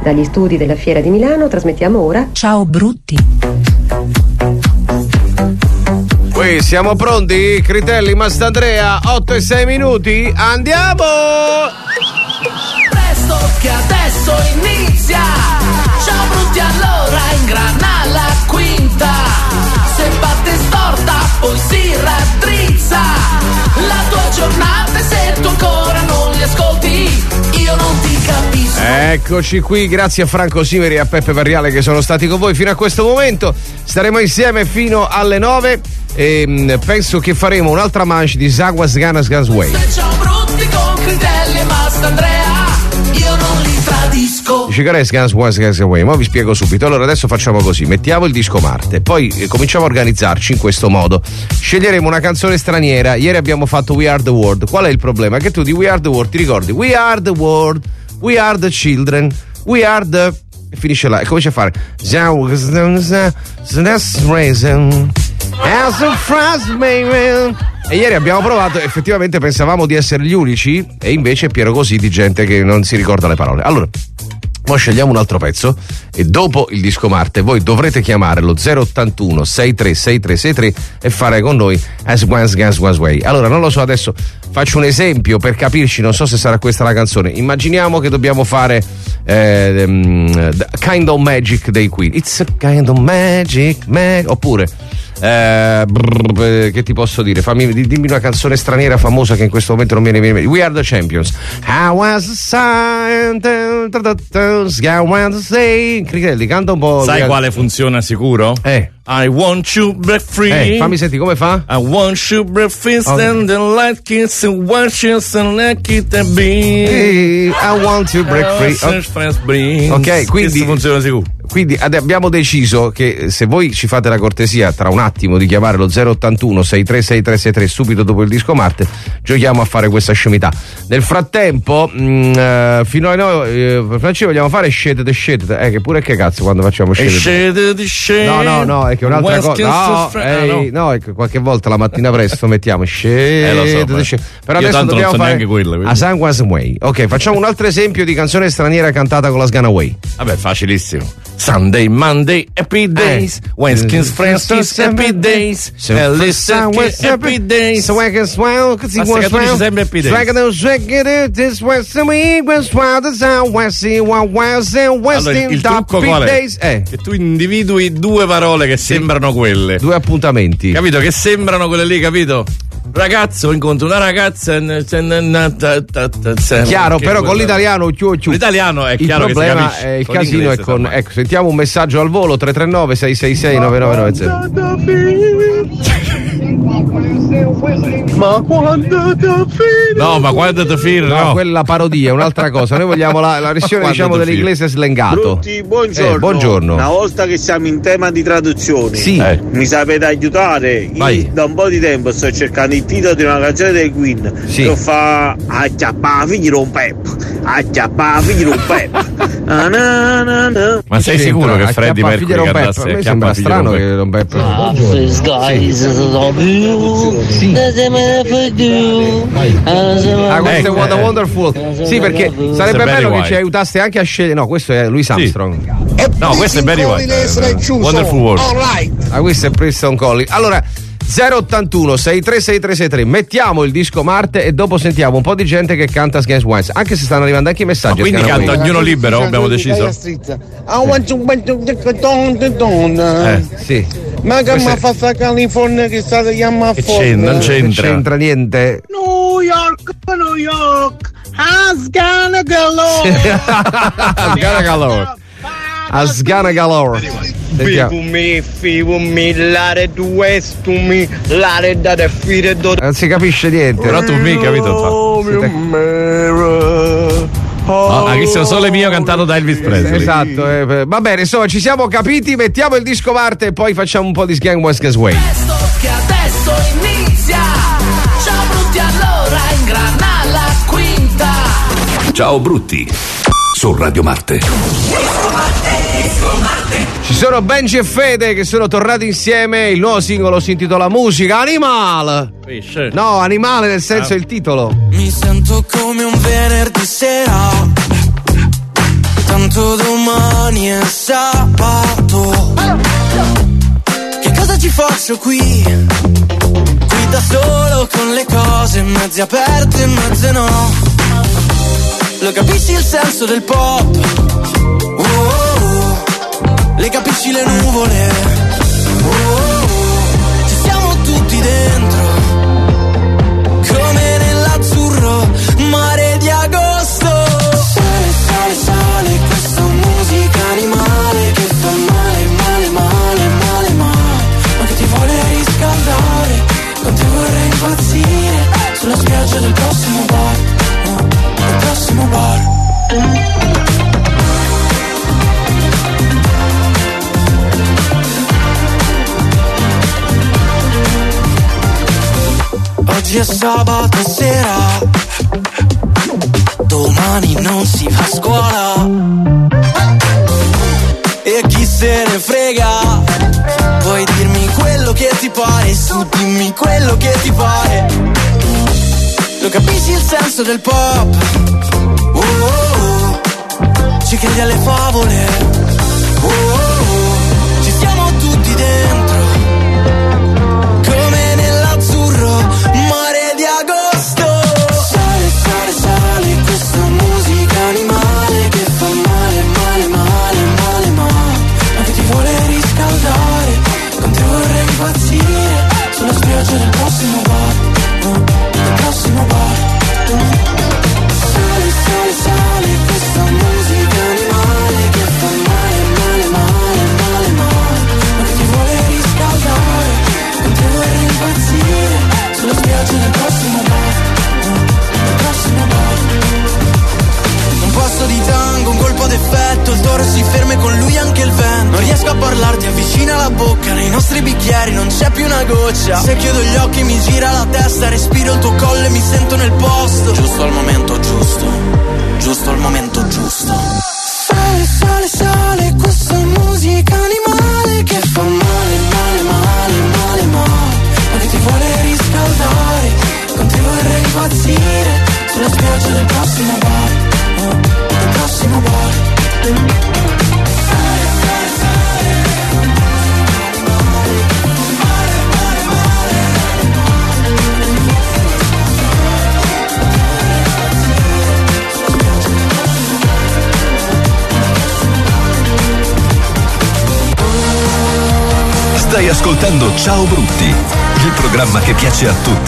Dagli studi della Fiera di Milano trasmettiamo ora Ciao Brutti. Qui siamo pronti? Critelli, Mastandrea, 8 e 6 minuti, andiamo! Presto che adesso inizia. Ciao Brutti, allora ingrana la quinta. Se batte storta poi si raddrizza la tua giornata, e se tu ancora non li ascolti io non ti capisco. Eccoci qui, grazie a Franco Simeri e a Peppe Parriale che sono stati con voi fino a questo momento. Staremo insieme fino alle 9 e penso che faremo un'altra manche di Zaguas Ganas Gasway. Ciao Brutti con Critelli e Mastandrea, io non li tradisco. Cigares Gaswas Gasway, ma vi spiego subito. Allora adesso facciamo così, mettiamo il disco Marte, poi cominciamo a organizzarci in questo modo. Sceglieremo una canzone straniera. Ieri abbiamo fatto We Are The World. Qual è il problema? Che tu di We Are The World ti ricordi We Are The World, We Are The Children, We Are The... e finisce là e comincia a fare e ieri abbiamo provato, effettivamente pensavamo di essere gli unici e invece è pieno così di gente che non si ricorda le parole. Allora poi scegliamo un altro pezzo e dopo il disco Marte voi dovrete chiamare lo 081 636363 e fare con noi As Once Gas Was Way. Allora non lo so, adesso faccio un esempio per capirci, non so se sarà questa la canzone. Immaginiamo che dobbiamo fare Kind of Magic dei Queen. It's a kind of magic, oppure che ti posso dire? Dimmi una canzone straniera famosa che in questo momento non mi viene in mente. We Are The Champions. I was a sign, Critelli, canta un po'. Sai quale funziona sicuro? I want you break free. Fammi senti come fa? I want you break free, stand the light kiss and watch you and let it be. I want you break free. Ok, quindi funziona sicuro. Quindi abbiamo deciso che se voi ci fate la cortesia tra un attimo di chiamare lo 081 636363 subito dopo il disco Marte, giochiamo a fare questa scemità. Nel frattempo fino a noi Francesco vogliamo fare Scedet che pure che cazzo quando facciamo Scedet. No, è che un'altra cosa. No, è che qualche volta la mattina presto mettiamo Scedet. Però io adesso dobbiamo fare a San Was Way. Ok, facciamo un altro esempio di canzone straniera cantata con la Sgana Way. Vabbè, facilissimo. Sunday, Monday, happy days. Wednesdays, Fridays, happy days. Listen, happy days. Basta che tu dici sempre happy days. Allora, il trucco qual è? Che tu individui due parole che sembrano quelle. Due appuntamenti. Capito? Che sembrano quelle lì, capito? Ragazzo, incontro una ragazza. Chiaro, però con l'italiano l'italiano è chiaro. Il problema è il casino è con. Ecco, sentiamo un messaggio al volo 339 666 9990. Ma quando ti filo? No, quella parodia è un'altra cosa. Noi vogliamo la versione diciamo dell'inglese slengato. Brutti, buongiorno. Buongiorno. Una volta che siamo in tema di traduzioni, sì. Mi sapete aiutare? Io da un po' di tempo sto cercando il titolo di una canzone dei Queen che fa acciappa figli un pep. Ma sei sicuro che Freddie Mercury cantasse? A me sembra strano che non Pep. Questo è What a Wonderful. Sì, perché sarebbe bello che ci aiutaste anche a scegliere. No, questo è Louis Armstrong. No, questo è Barry White. Wonderful World. Questo è Preston Collie. Allora 081 636363 mettiamo il disco Marte e dopo sentiamo un po' di gente che canta Sgans Wines, anche se stanno arrivando anche i messaggi. Ma quindi canta ognuno libero, abbiamo deciso. Sì. Ma che mi fa sta California che sta chiamando a fuoco? Non c'entra niente. New York, Asgana Galore. Asgana Galore. Non si capisce niente. Però tu mi capito. Questo è Sole Mio cantato da Elvis Presley. Esatto, va bene, insomma ci siamo capiti, mettiamo il disco Marte e poi facciamo un po' di Gang West Way. Che adesso inizia. Ciao Brutti, allora ingrana la quinta. Ciao Brutti su Radio Marte. Ci sono Benji e Fede che sono tornati insieme. Il nuovo singolo si intitola Musica Animale. No, animale nel senso è il titolo. Mi sento come un venerdì sera, tanto domani è sabato. Che cosa ci faccio qui? Qui da solo con le cose mezze aperte e mezze no. Lo capisci il senso del pop? Le capisci le nuvole? Ci siamo tutti dentro, come nell'azzurro mare di agosto. Sale, sale, sale, questa musica animale che fa male, male, male, male, male, ma che ti vuole riscaldare. Con te vorrei impazzire sulla spiaggia del prossimo bar, del prossimo bar. Oggi è sabato sera, domani non si va a scuola. E chi se ne frega, puoi dirmi quello che ti pare, su dimmi quello che ti pare. Lo capisci il senso del pop? Ci credi alle favole? Ci siamo tutti dentro, come nell'azzurro mare di agosto. Sale, sale, sale, questa musica animale che fa male, male, male, male, male, ma che ti vuole riscaldare. Con te vorrei impazzire sulla spiaggia del prossimo bar, del prossimo bar. Sale, sale, sale, questa musica animale che fa male, male, male, male, male, ma che ti vuole riscaldare. Con te vorrei impazzire sulla spiaggia del prossimo bar, del prossimo bar. Un passo di tango, un colpo d'effetto, il toro si ferma e con lui anche il vento. Non riesco a parlarti, avvicina la bocca, nei nostri bicchieri non c'è più una goccia. Se chiudo gli occhi mi gira la testa, respiro il tuo collo e mi sento nel posto. Giusto al momento giusto, giusto al momento giusto. Sale, sale, sale, questa musica animale che fa male, male, male, male, male, ma che ti vuole riscaldare. Con te vorrei impazzire sulla spiaggia del prossimo bar, del prossimo bar. Sale, sale, sale, male, male, male, Stai ascoltando Ciao Brutti, il programma che piace a tutti.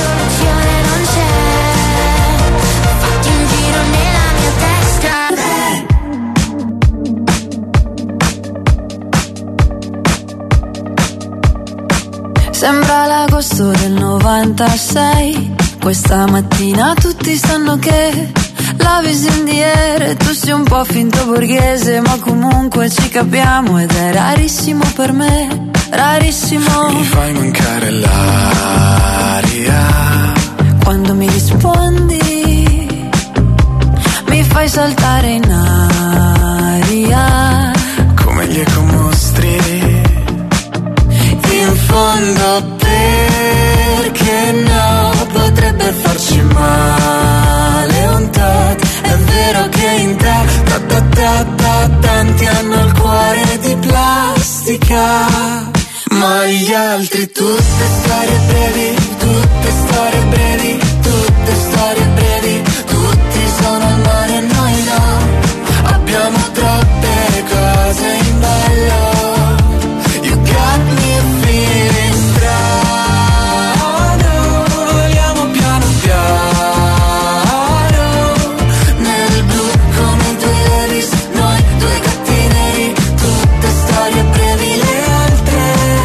Sembra l'agosto del 96. Questa mattina tutti sanno che la visioniere, tu sei un po' finto borghese, ma comunque ci capiamo ed è rarissimo per me, rarissimo. Mi fai mancare l'aria quando mi rispondi, mi fai saltare in aria come gli ecomostri. In fondo perché no, potrebbe farci male un tot. È vero che in te tanti hanno il cuore di plastica, ma gli altri tutte storie brevi, tutte storie brevi, tutte storie brevi. Tutti sono al mare e noi no, abbiamo troppe cose in ballo. You got me feeling strano, vogliamo piano piano nel blu come i due Levis, noi due gatti neri, tutte storie brevi le altre.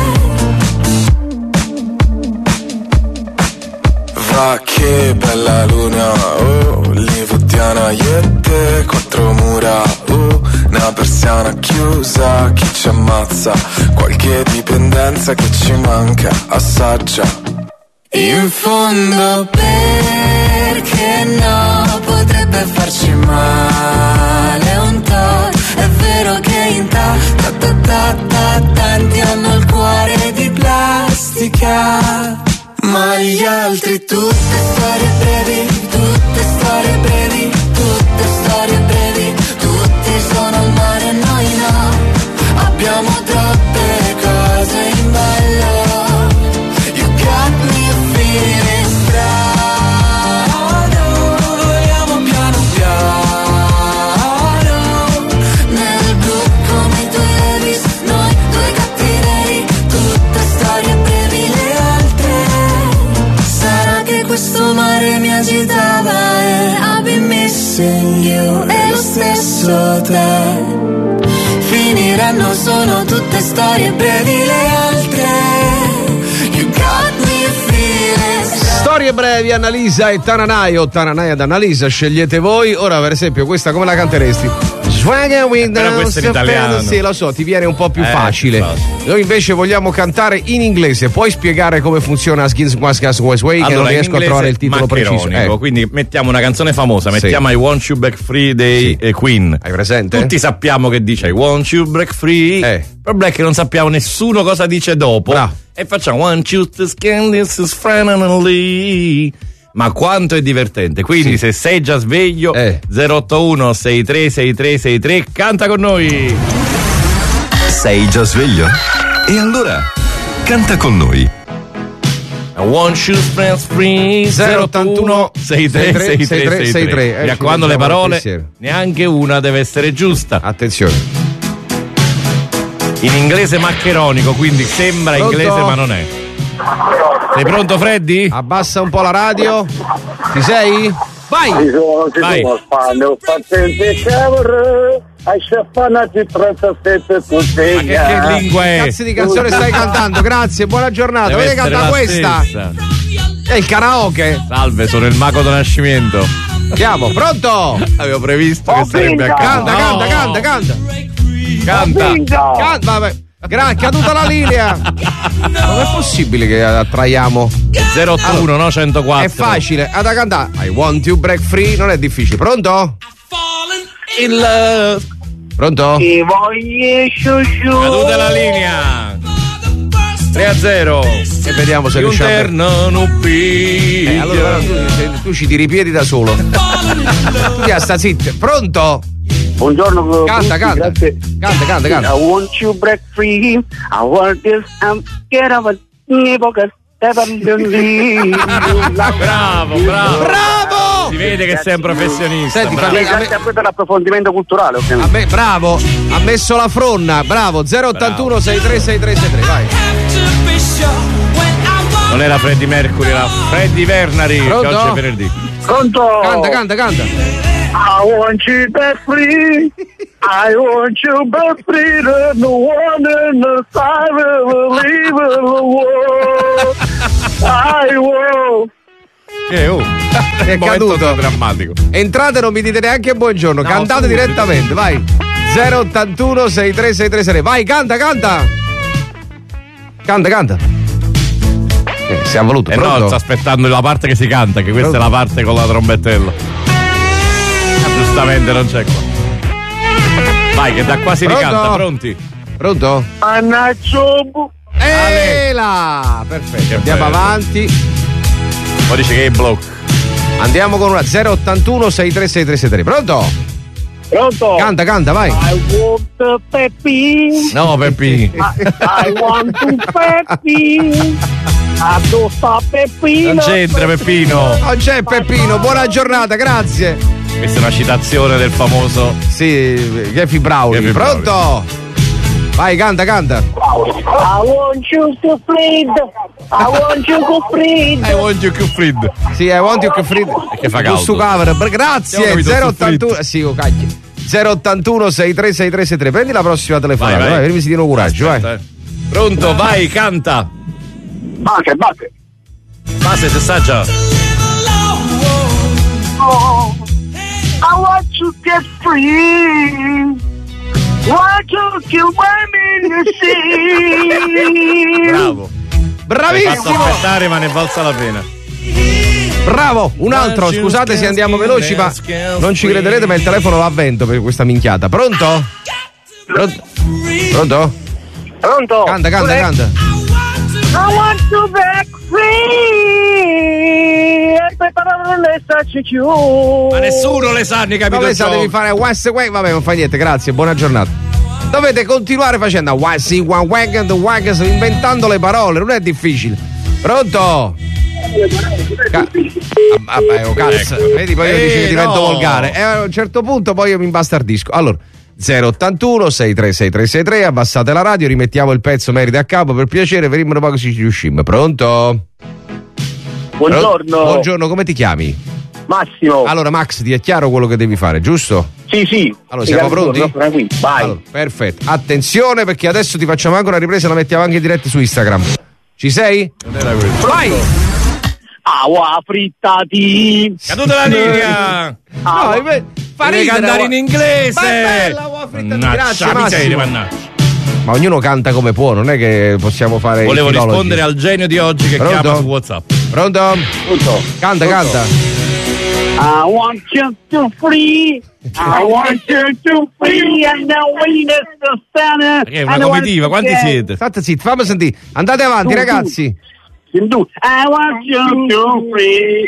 Va che bella luna, oh, livodiana, io e te, quattro mura, una persiana chiusa, chi ci ammazza, qualche dipendenza che ci manca, assaggia. In fondo perché no, potrebbe farci male un tot. È vero che in tanti hanno il cuore di plastica, ma gli altri tutte storie brevi, tutte storie brevi, tutte storie brevi. Tutti sono io e lo stesso te. Finiranno, sono tutte storie brevi le altre. You got me feeling. Storie brevi, Annalisa e Tananai, o Tananai ad Annalisa, scegliete voi. Ora per esempio questa come la canteresti? Però questo è in italiano. Sì, lo so, ti viene un po' più facile. Noi invece vogliamo cantare in inglese. Puoi spiegare come funziona Skins Was Gas Was Way? Che non riesco a trovare il titolo preciso. Quindi mettiamo una canzone famosa, mettiamo I Want You Back Free dei Queen. Hai presente? Tutti sappiamo che dice I Want You Back Free. Il problema è che non sappiamo nessuno cosa dice dopo. E facciamo Want You to Skin This is Friendly. Ma quanto è divertente. Quindi se sei già sveglio 081 636363 canta con noi. Sei già sveglio? E allora canta con noi. I want you friends free 081 636363. Mi raccomando le parole, neanche una deve essere giusta. Attenzione. In inglese maccheronico, quindi sembra inglese ma non è. Sei pronto, Freddy? Abbassa un po' la radio. Ci sei? Vai! Vai. Ma che lingua è? Cazzo di canzone stai cantando? Grazie, buona giornata. Dovete cantare questa? È il karaoke. Salve, sono il mago del nascimento. Chiamo, pronto? Avevo previsto che sarebbe a Canta. Vabbè. Caduta la linea. Non è possibile che attraiamo 081 no 104. È facile, ad cantare I want you break free, non è difficile. Pronto? Pronto? Caduta la linea 3-0 e vediamo se riusciamo. Allora tu ci ti ripiedi da solo. Tu sta zitto. Pronto? Buongiorno. Canta. Grazie. Canta. I want you break free. I want this. Get up. Bravo. Si vede che sei un professionista. Senti, grazie a questo l'approfondimento culturale, ovviamente. Bravo, ha messo la fronna. Bravo, 081 636363, vai. Non era Freddie Mercury, era Freddie Vernari. Pronto? Che oggi è venerdì. Pronto? Canta. I want you back free. I want you back free. There's no one in the side will leave the world. I want. È caduto. Drammatico. Entrate, non mi dite neanche buongiorno. Cantate direttamente, vai. 081 6363. Vai, canta. Si è voluto. No, sta aspettando la parte che si canta, che questa è la parte con la trombettella. Giustamente non c'è qua. Vai, che da qua si ricanta, pronti? Pronto? Là! Perfetto, andiamo avanti. Poi dice che è blocco. Andiamo con una 081 636363. Pronto? Canta, vai. I want the Peppi. No, Peppi. I want to Peppi. Addosso a Peppino. Non c'entra Peppino. Non c'è Peppino, buona giornata, grazie. Questa è una citazione del famoso Jeffy Browning. Pronto? Vai, canta. I want you to freed. I want you to freed. Sì, I want you to freed. Che fa caldo. Grazie. 081. Sì, cacchio. 081 636363. Prendi la prossima telefonata. Vai, vedi se ti coraggio, vai. Pronto, vai, canta. Batte. Base, se sa già. I want to get free. Want to kill women in the sea. Bravo. Bravissimo. Fatto aspettare, ma ne valsa la pena. Bravo, un altro. Scusate se andiamo veloci, ma non ci crederete, ma il telefono va a vento per questa minchiata. Pronto? Pronto? Canta. I want to break free. Ma nessuno le sa, ne capito? Dove sa, devi fare West Way. Vabbè, non fa niente, grazie, buona giornata. Dovete continuare facendo inventando le parole, non è difficile. Pronto? Cazzo, vedi, poi io dico che divento volgare. E a un certo punto poi io mi imbastardisco. Allora, 081 636363, abbassate la radio, rimettiamo il pezzo merito a capo, per piacere, vedremo un po' così ci riusciamo. Pronto? Buongiorno. Buongiorno, come ti chiami? Massimo. Allora Max, ti è chiaro quello che devi fare, giusto? Sì. Allora siamo pronti? Vai. Allora, perfetto. Attenzione perché adesso ti facciamo anche una ripresa e la mettiamo anche in diretta su Instagram. Ci sei? Non era quello. Vai! Aua frittati. Caduta la linea. Devi cantare in inglese. Ma è bella, uova frittati. Grazie, miseria, Massimo. Ma ognuno canta come può, non è che possiamo fare. Volevo rispondere al genio di oggi che chiama su WhatsApp. Pronto? Canta. I want you to free. I want you to free and the wind is the center. È una comitiva, quanti siete? State zitti, fammi sentire. Andate avanti, ragazzi. I want you to free.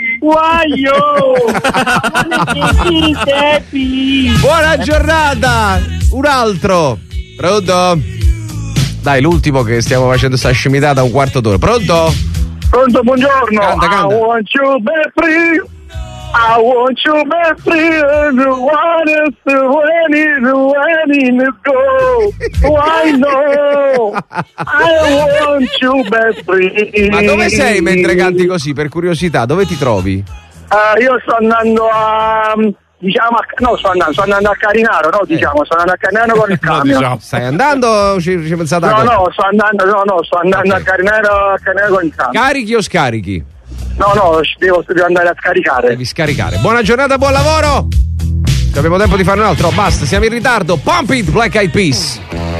Buona giornata. Un altro. Pronto? Dai, l'ultimo che stiamo facendo sta scimità da un quarto d'ora. Pronto, buongiorno. Canta. I want you to be free. I want you to be free. And when it go. Why no? I want you to be free. Ma dove sei mentre canti così, per curiosità? Dove ti trovi? Io sto andando a... sto andando a Carinaro, sto andando a Carinaro con il camion. Stai andando? Ci pensate? Sto andando a Carinaro con il camion. Carichi o scarichi? No, devo andare a scaricare. Devi scaricare. Buona giornata, buon lavoro! Abbiamo tempo di fare un altro? Basta, siamo in ritardo. Pump it, Black Eyed Peas.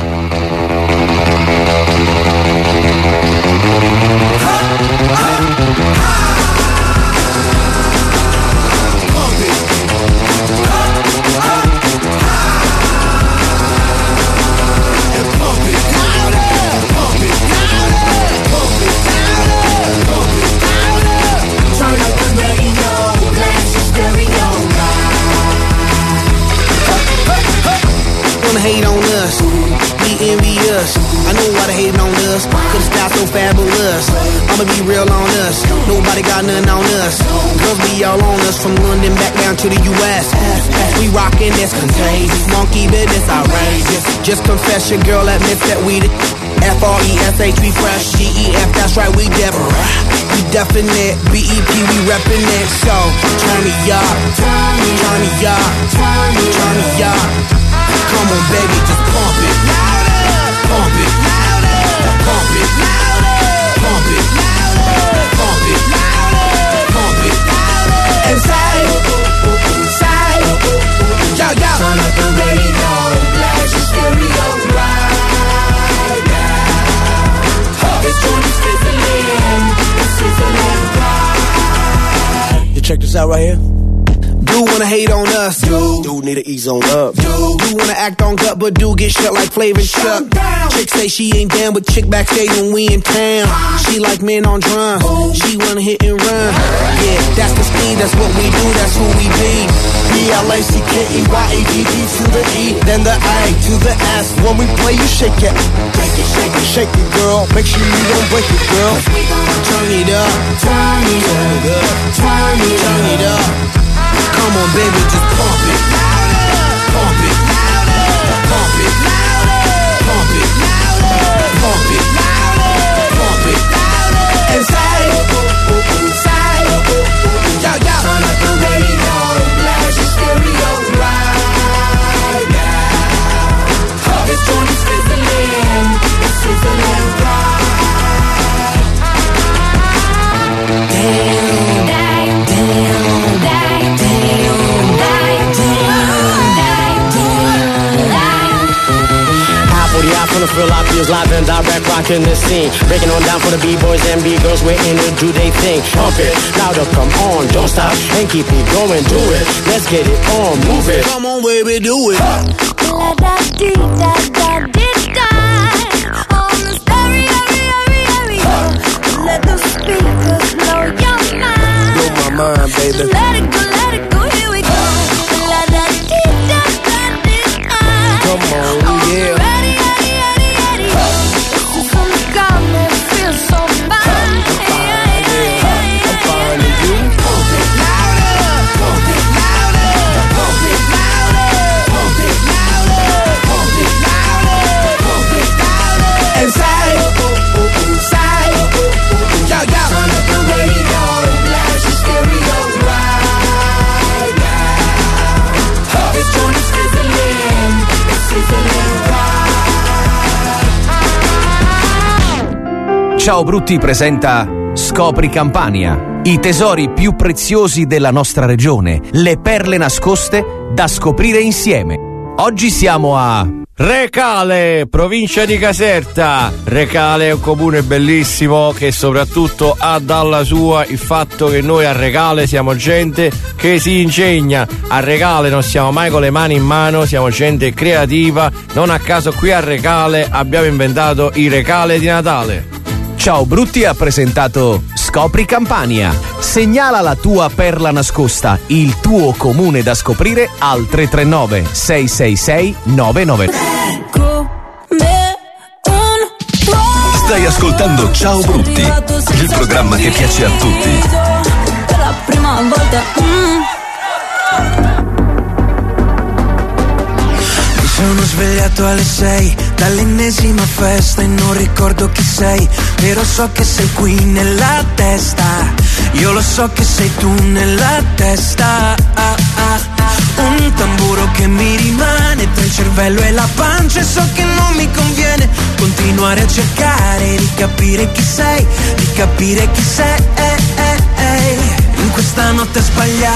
Hate on us, be envious. I know why they hating on us, cause the style so fabulous. I'ma be real on us, nobody got nothing on us. Girls be all on us, from London back down to the US. We rockin' this contagious, monkey business outrageous. Just confess your girl admits that we the F-R-E-S-H, we fresh, G-E-F, that's right, we different. We definite, B-E-P, we reppin' it. So, turn me up, turn me up, turn me up. Come on, baby, just pump it. Pump it. Pump it. Pump it. Pump it. Pump it. And say, yo. Turn up the radio, blast your stereo right now. This joint is sizzling right. You check this out right here. Do wanna hate on us, do need to ease on up, do wanna act on gut, but do get shut like Flavor Chuck. Chick say she ain't down, but chick backstage when we in town. She like men on drums, she wanna hit and run. Yeah, that's the speed, that's what we do, that's who we be. B-L-A-C-K-E-Y-A-D-E to the E, then the A to the S. When we play, you shake it, shake it, girl. Make sure you don't break it, girl. Turn it up, turn it up. Come on, baby, just pump it. Pump it. Pump it. Pump it. Pump it. Pump it. And say, yo. Turn up the radio, blast your stereo right now. This joint is sizzling, it's sizzling right. Damn. Gonna feel our feels live and direct, rocking the scene. Breaking on down for the B-boys and B-girls, we're in it, do they thing. Pump it, louder, come on, don't stop, and keep it going, do it. Let's get it on, move it. Come on, baby, do it. La-da-dee-da-da-dee-da. On the stereo, let the speakers blow your mind. Blow my mind, baby. Let it go, here we go. La-da-dee-da-da-dee-da. Come on, yeah. Turn up the radio, blast your stereo right. Ciao Brutti presenta Scopri Campania, i tesori più preziosi della nostra regione, le perle nascoste da scoprire insieme. Oggi siamo a Recale, provincia di Caserta. Recale è un comune bellissimo che soprattutto ha dalla sua il fatto che noi a Recale siamo gente che si ingegna. A Recale non siamo mai con le mani in mano, siamo gente creativa. Non a caso qui a Recale abbiamo inventato i Recale di Natale. Ciao Brutti ha presentato Scopri Campania. Segnala la tua perla nascosta, il tuo comune da scoprire al 339 666 99. Stai ascoltando Ciao Brutti, il programma che piace a tutti. Per la prima volta. Sono svegliato alle 6 dall'ennesima festa e non ricordo chi sei, però so che sei qui nella testa. Io lo so che sei tu nella testa. Un tamburo che mi rimane tra il cervello e la pancia e so che non mi conviene continuare a cercare di capire chi sei, di capire chi sei. In questa notte sbagliata,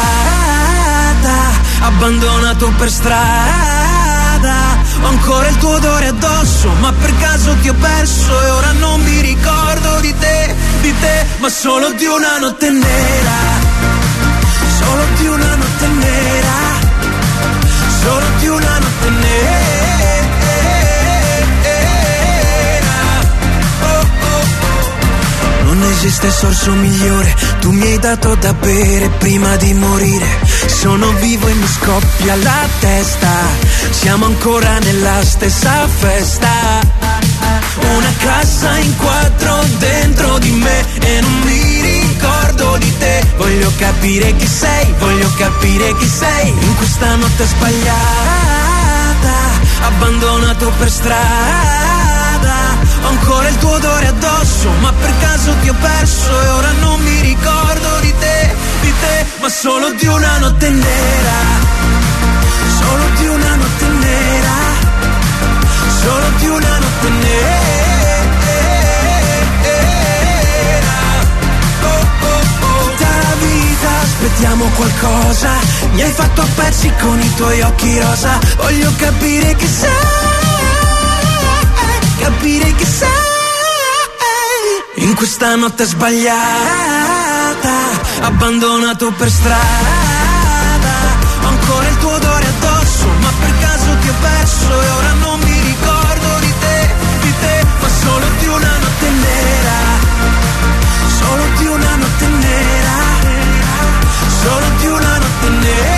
abbandonato per strada. Ho ancora il tuo odore addosso, ma per caso ti ho perso e ora non mi ricordo di te, ma solo di una notte nera, solo di una notte nera, solo di una notte nera. Non esiste sorso migliore, tu mi hai dato da bere prima di morire. Sono vivo e mi scoppia la testa, siamo ancora nella stessa festa. Una casa in quattro dentro di me e non mi ricordo di te. Voglio capire chi sei, voglio capire chi sei. In questa notte sbagliata, abbandonato per strada. Ho ancora il tuo odore addosso, ma per caso ti ho perso e ora non mi ricordo di te, ma solo di una notte nera, solo di una notte nera, solo di una notte nera. Tutta la vita aspettiamo qualcosa, mi hai fatto a pezzi con i tuoi occhi rosa. Voglio capire chi sei, capire chi sei. In questa notte sbagliata, abbandonato per strada. Ho ancora il tuo odore addosso, ma per caso ti ho perso e ora non mi ricordo di te, ma solo di una notte nera, solo di una notte nera, solo di una notte nera.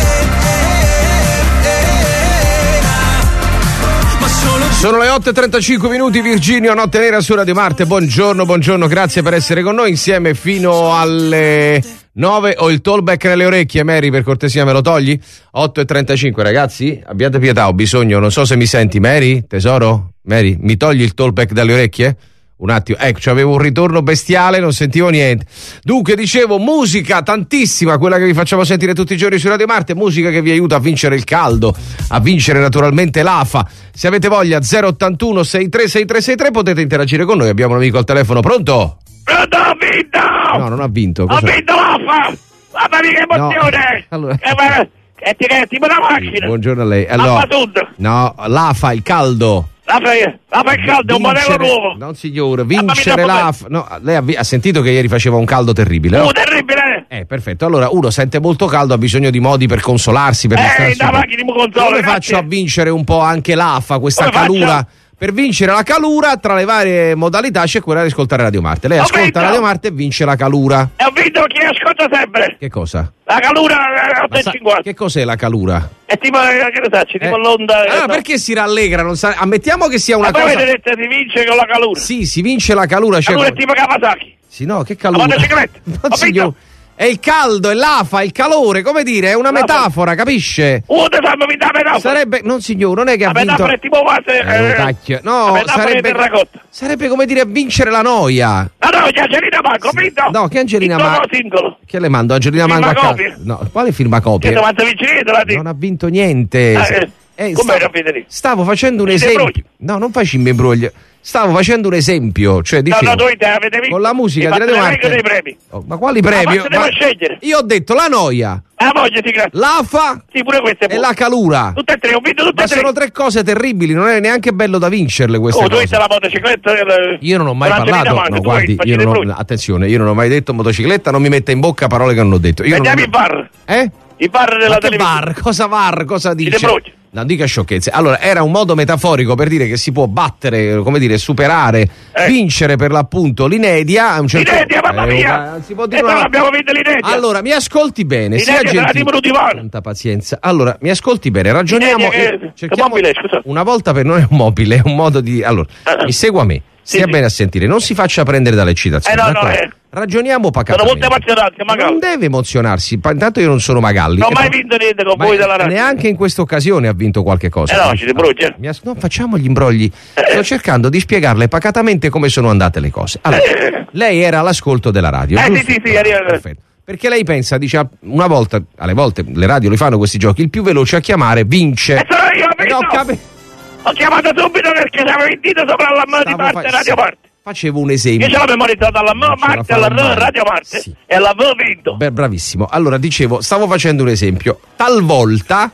Sono le 8:35 minuti, Virginio, Notte Nera su Radio Marte. Buongiorno, grazie per essere con noi insieme fino alle 9. Ho il tollback nelle orecchie, Mary, per cortesia me lo togli? 8:35, ragazzi, abbiate pietà, ho bisogno, non so se mi senti, Mary, tesoro? Mary, mi togli il tollback dalle orecchie? Un attimo, ecco, avevo un ritorno bestiale, non sentivo niente. Dunque, dicevo, musica tantissima, quella che vi facciamo sentire tutti i giorni su Radio Marte, musica che vi aiuta a vincere il caldo, a vincere naturalmente l'AFA. Se avete voglia, 081 636363, potete interagire con noi, abbiamo un amico al telefono, pronto? Pronto, ho vinto! No, non ha vinto. Ho vinto l'AFA! Mamma mia, che emozione! No. Allora... È tipo una macchina! Buongiorno a lei. Allora, no, l'AFA, il caldo. L'AFA il caldo è un modello nuovo. Non signore, vincere l'AFA. No, lei ha sentito che ieri faceva un caldo terribile, no? Terribile! Perfetto. Allora, uno sente molto caldo, ha bisogno di modi per consolarsi, per da macchina mi consola. Come faccio a vincere un po' anche l'AFA, questa calura? Per vincere la calura, tra le varie modalità c'è quella di ascoltare Radio Marte. Lei ascolta Radio Marte e vince la calura. E ho vinto perché ascolto sempre. Che cosa? La calura 8,50. Che cos'è la calura? È tipo, che ne sacci, tipo l'onda. Allora, perché si rallegra? ammettiamo che sia una cosa. Ma poi vedete, si vince con la calura. Sì, si vince la calura. Calura è tipo Kawasaki. Sì, no, che calura? Non signor... È il caldo, è l'afa, il calore, come dire, è una metafora, capisce? Sarebbe, non signore, non è che ha vinto. La metafora è tipo quasi. No, sarebbe come dire vincere la noia. La noia, Angelina Mango, vinto. No, che Angelina Mango? Che le mando? Angelina Mango a casa? No, quale firma copia? Non ha vinto niente. Com'era Federico? Stavo facendo un esempio. No, non facci imbrogli. Stavo facendo un esempio, cioè dicevo, con la musica di Radio Marte. Ma quali premi? Scegliere. Io ho detto la noia, la voglia di grazie. L'afa e la calura. Tutte e tre, ho vinto tutte e tre. Sono tre cose terribili, non è neanche bello da vincerle queste cose. Tu hai la motocicletta. Io non ho mai parlato. No, guardi, attenzione, io non ho mai detto motocicletta, non mi metta in bocca parole che non ho detto. Andiamo in bar. I bar della televisione. VAR? Cosa dice? Non dica sciocchezze. Allora, era un modo metaforico per dire che si può battere, come dire, superare, vincere per l'appunto l'inedia. A un certo l'inedia, mamma mia! Si può dire non abbiamo vinto l'inedia. Allora, mi ascolti bene. Tanta pazienza. Allora, mi ascolti bene, ragioniamo. Cerchiamo una volta per non è un mobile, è un modo di. Allora, mi segua me. Stia bene a sentire, non si faccia prendere dall'eccitazione. Ragioniamo pacatamente. Sono molto emozionati, non deve emozionarsi, intanto io non sono Magalli. Non ho mai vinto niente con voi della radio. Neanche in questa occasione ha vinto qualche cosa. No, ci brucia. Non facciamo gli imbrogli. Sto cercando di spiegarle pacatamente come sono andate le cose. Allora, lei era all'ascolto della radio. Sì, perfetto. Perché lei pensa, dice, una volta, alle volte le radio li fanno questi giochi, il più veloce a chiamare vince. Sono io, ho chiamato subito perché avevo il dito sopra la mano di parte Radio Marte. Facevo un esempio. Io ce l'ho memorizzata alla Marte, alla Radio Marte e l'avevo vinto. Beh, bravissimo. Allora, dicevo, stavo facendo un esempio. Talvolta,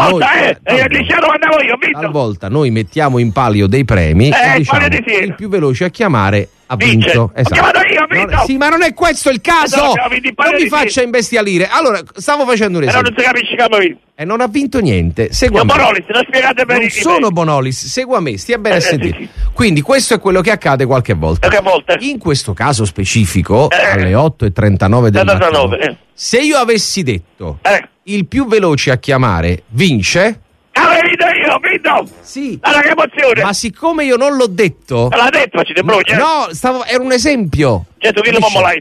Lisciano andavo io, vinto. Talvolta noi mettiamo in palio dei premi e diciamo il più veloce a chiamare ha vinto. Esatto. Ho chiamato io, ho vinto. Sì, ma non è questo il caso. Non mi faccia imbestialire. Allora, stavo facendo un esempio. Però non si capisce che ha vinto. E non ha vinto niente. Segua me. Bonolis, non spiegate bene. Non sono Bonolis, segua me, stia bene a sentire. Sì. Quindi questo è quello che accade qualche volta. In questo caso specifico, alle 8:39 del mattino, se io avessi detto il più veloce a chiamare vince. Io ho vinto! Sì. Allora, che emozione! Ma siccome io non l'ho detto. L'ha detto, ci debroce. No, era un esempio. Cioè, tu che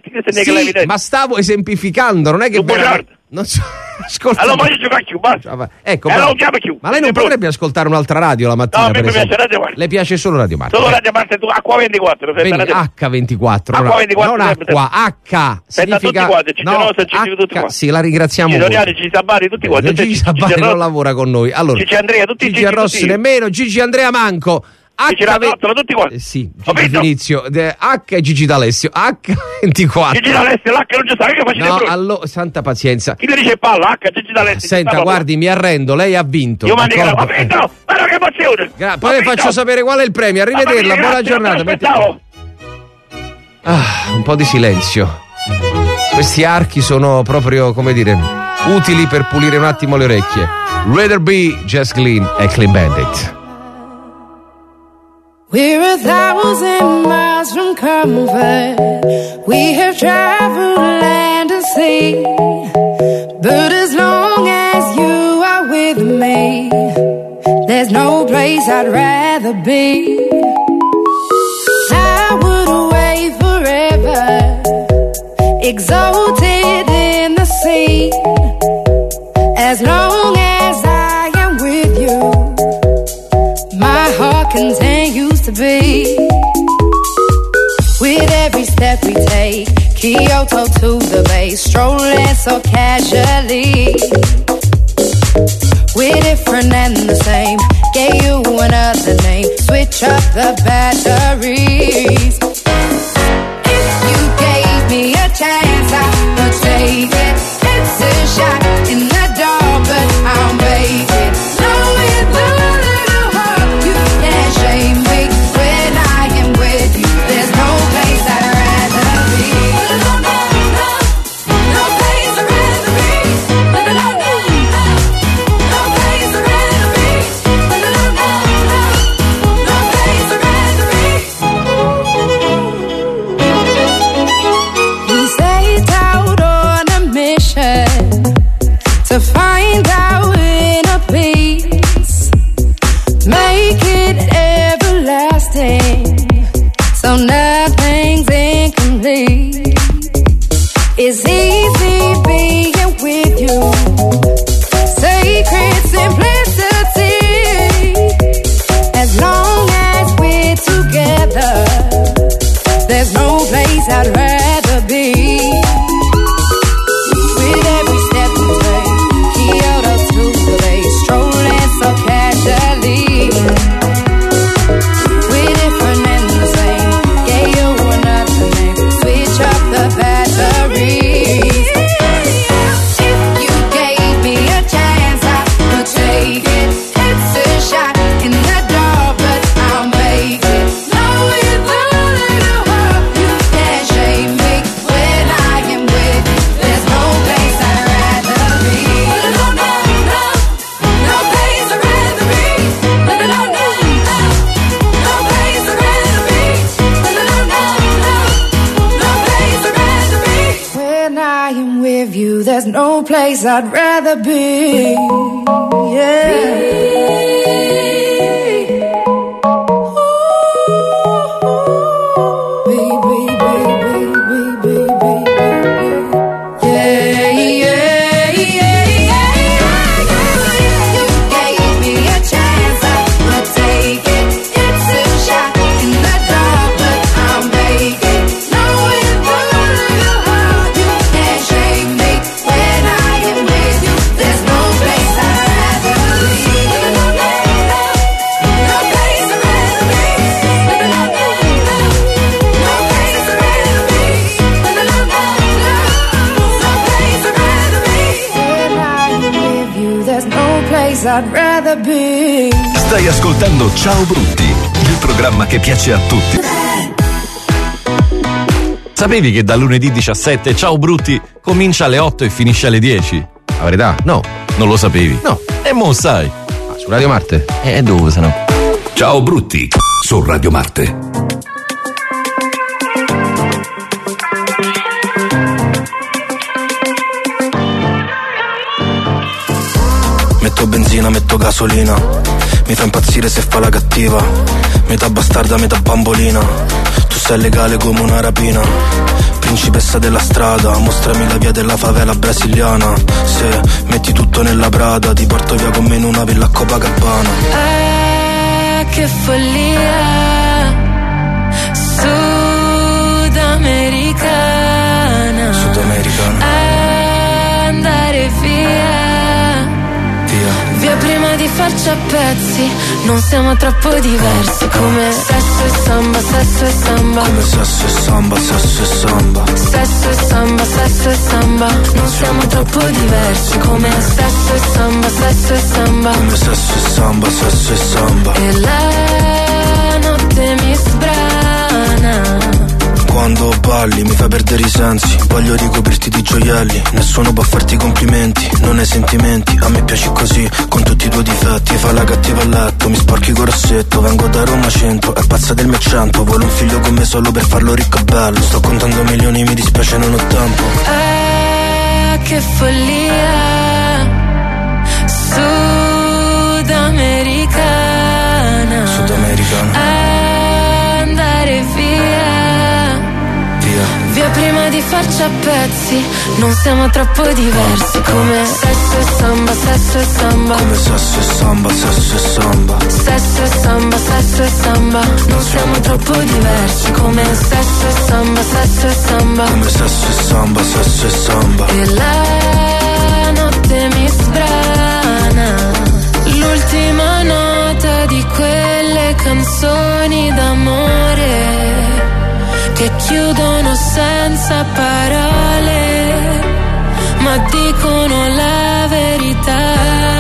ma stavo esemplificando, non è che. Non so. Ascolta. Allora voglio giocare più, basta. Ecco, ma lei non potrebbe ascoltare un'altra radio la mattina? No, mi piace Radio Marte. Le piace solo Radio Marte? Solo Radio Marte, tu H24. H24. H24. Non acqua, H. Significa. Sì, la ringraziamo. Gigi Sabari, tutti quanti. Gigi Sabari non lavora con noi. Allora, Gigi Andrea, tutti Gigi Rossi nemmeno, Gigi Andrea manco. tutti quanti. Sì, Gigi Finizio, H e Gigi D'Alessio. H24. Gigi D'Alessio, l'H non ci sa, io faccio allora, santa pazienza. Chi mi dice palla? H, Gigi D'Alessio. Senta, guardi, mi arrendo, lei ha vinto. Io mando ho vinto, guarda che emozione. Poi le faccio sapere qual è il premio, arrivederla, buona giornata. Un po' di silenzio. Questi archi sono proprio, come dire, utili per pulire un attimo le orecchie. Rather Be, Jess Glynn e Clean Bandit. We're 1,000 miles from comfort. We have traveled land and sea. But as long as you are with me, there's no place I'd rather be. I would away forever, exalted in the sea. As long as I am with you, my heart continues to beat. With every step we take, Kyoto to the bay, strolling so casually. We're different and the same, gave you another name, switch up the batteries. If you gave me a chance, I would take it. It's a shot in the dark, but I'll make it. Knowing the little heart, you can't shame me. When I am with you, there's no place I'd rather be. No place I'd rather be. No place I'd rather be. No place I'd rather be. We set out on a mission to find our inner peace, make it everlasting, so nothing's incomplete. It's easy being with you, sacred simplicity. As long as we're together, there's no place I'd rather be. With every step we take, Kyoto to the bay, strolling so casual. you, there's no place I'd rather be. Yeah. I'd rather be. Stai ascoltando Ciao Brutti, il programma che piace a tutti. Sapevi che da lunedì 17 Ciao Brutti comincia alle 8 e finisce alle 10? La verità? No. Non lo sapevi? No. E mo sai. Su Radio Marte? Dove se no? Ciao Brutti, su Radio Marte. Metto benzina, metto gasolina, mi fa impazzire se fa la cattiva, metà bastarda, metà bambolina, tu sei legale come una rapina, principessa della strada, mostrami la via della favela brasiliana, se metti tutto nella Prada, ti porto via con me in una villa a Copacabana. Ah, che follia, sudamericana, andare via, via prima di farci a pezzi, non siamo troppo diversi, come sesso e samba, sesso e samba, come sesso e samba, sesso e samba, sesso e samba, sesso e samba, non siamo troppo diversi, come sesso e samba, sesso e samba, come sesso e samba, sesso e samba, e la notte mi sbrana. Quando balli mi fai perdere i sensi, voglio ricoprirti di gioielli, nessuno può farti complimenti, non hai sentimenti, a me piaci così, con tutti i tuoi difetti, fai la cattiva a letto, mi sporchi col rossetto, vengo da Roma 100, è pazza del mio 100, vuole un figlio con me solo per farlo ricco e bello, sto contando milioni, mi dispiace non ho tempo. Ah, che follia, sudamericana, andare via, via prima di farci a pezzi, non siamo troppo diversi, come sesso e samba, sesso e samba, come sesso e samba, sesso e samba, sesso e samba, sesso e samba, non siamo troppo diversi, come sesso e samba, sesso e samba, come sesso e samba, sesso e samba, e la notte mi sbrana, l'ultima nota di quelle canzoni d'amore che chiudono senza parole, ma dicono la verità.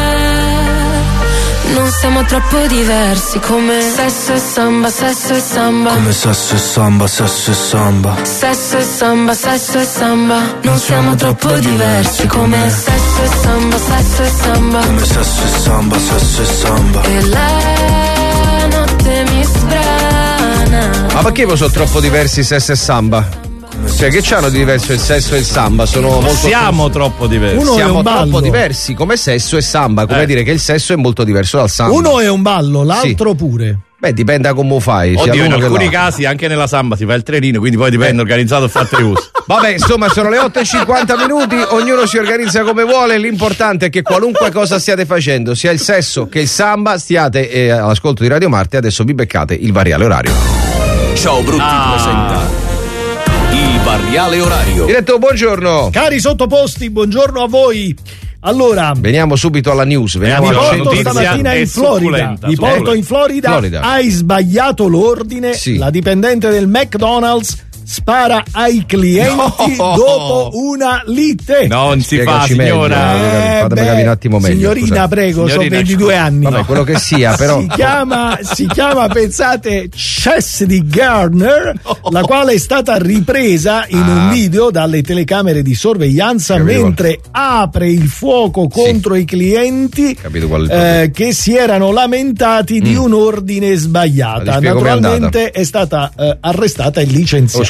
Non siamo troppo diversi, come sesso e samba, sesso e samba, come sesso e samba, sesso e samba, sesso e samba, sesso e samba. Non siamo troppo diversi, come sesso e samba, sesso e samba, come sesso e samba, sesso e samba, e la notte mi sbrana. Ma perché sono troppo diversi sesso e samba? Cioè, che c'hanno di diverso il sesso e il samba? Sono molto siamo troppo diversi. Siamo troppo diversi come sesso e samba, come dire che il sesso è molto diverso dal samba. Uno è un ballo, l'altro pure. Beh, dipende da come fai. Oddio, in alcuni casi anche nella samba si fa il trenino, quindi poi dipende organizzato e fatto uso. Vabbè, insomma, sono le 8:50, ognuno si organizza come vuole, l'importante è che qualunque cosa stiate facendo, sia il sesso che il samba, stiate all'ascolto di Radio Marte, adesso vi beccate il variale orario. Ciao Brutti presenta il variale orario. Diretto, buongiorno. Cari sottoposti, buongiorno a voi. Allora, veniamo subito alla news. Vi porto stamattina in Florida. Vi porto in Florida. Hai sbagliato l'ordine. Sì. La dipendente del McDonald's spara ai clienti dopo una lite. Non si fa, signora. Fatemi capire un attimo meglio. Signorina, prego, sono 22 anni. Vabbè, quello che sia, però. Si chiama, pensate, Chastity Gardner, la quale è stata ripresa in un video dalle telecamere di sorveglianza mentre apre il fuoco contro i clienti che si erano lamentati di un ordine sbagliato. Naturalmente è stata arrestata e licenziata.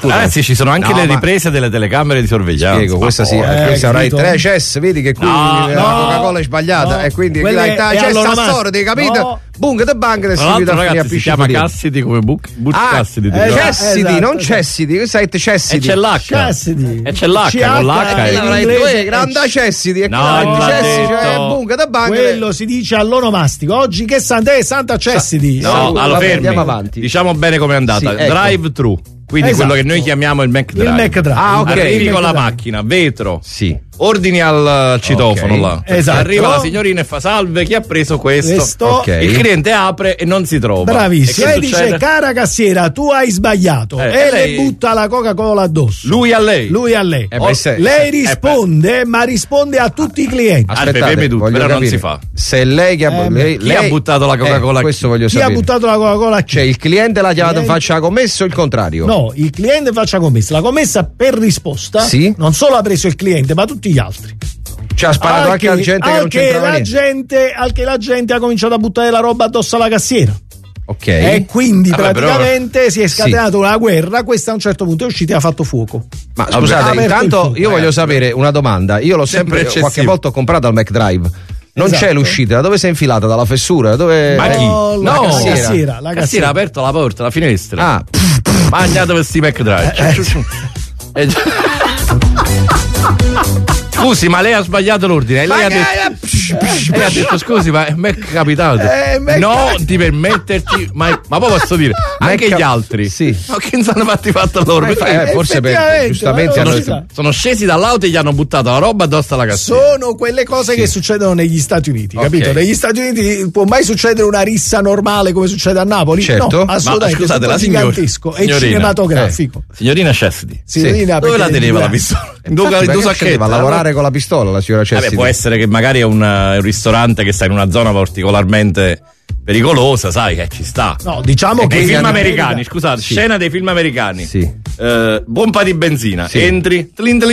scusa. Sì, ci sono anche le riprese delle telecamere di sorveglianza. Spiego, questa sì, questa avrai 3 CES, vedi che qui la Coca-Cola è sbagliata e quindi c'è sta storia, hai capito? Bunga da banca si chiama Cassidy come Butch Cassidy. Cassidy, non Cassidy, sai Cassidy. E c'è l'H. E c'è l'H con l'H. Grande Cassidy, Bunga da banca. Quello si dice all'onomastico. Oggi che Santa Cassidy. No, allora andiamo avanti. Diciamo bene com'è andata. Drive-thru. Quindi quello che noi chiamiamo il McDrive. Arrivi con la macchina, vetro. Sì. Ordini al citofono là. Esatto. Arriva la signorina e fa: salve, chi ha preso questo? Il cliente apre e non si trova. Bravissimo. E dice: cara cassiera, tu hai sbagliato. E lei butta la Coca-Cola addosso. Lui a lei. Lei risponde, ma risponde a tutti i clienti. Aspettate, però non si fa. Se lei che chi ha buttato la Coca-Cola? Questo voglio sapere. Chi ha buttato la Coca-Cola? Cioè il cliente l'ha chiamato in faccia la commessa o il contrario? No, il cliente faccia commessa. La commessa per risposta non solo ha preso il cliente, ma tutti gli altri. Ci ha sparato anche la gente che non c'entrava niente. Anche la gente ha cominciato a buttare la roba addosso alla cassiera. Ok. E quindi praticamente si è scatenata una guerra. Questa a un certo punto è uscita e ha fatto fuoco. Ma scusate, intanto io voglio sapere una domanda. Io l'ho sempre qualche volta ho comprato al McDrive. Non c'è l'uscita, da dove sei infilata? Dalla fessura? Dove... Ma chi? La cassiera. La cassiera ha aperto la porta, la finestra. Mangiato per sti McDrive. Scusi, ma lei ha sbagliato l'ordine. Lei ha detto scusi, ma mi è capitato. Non ti permetterti mai. Ma poi posso dire, anche gli altri. Sì. Ma che non sono fatti loro? Forse giustamente sono scesi dall'auto e gli hanno buttato la roba addosso alla cassiera. Sono quelle cose che succedono negli Stati Uniti, capito? Negli Stati Uniti può mai succedere una rissa normale come succede a Napoli? Certo. No, assolutamente. Ma scusate, la gigantesco e cinematografico. Signorina Cassidy. Dove la teneva la pistola? In due sacchetti. Va a lavorare con la pistola la signora Cassidy. Può essere che magari è un ristorante che sta in una zona particolarmente pericolosa, sai che ci sta. No, diciamo che i film americani, scusate, scena dei film americani. Pompa di benzina, entri,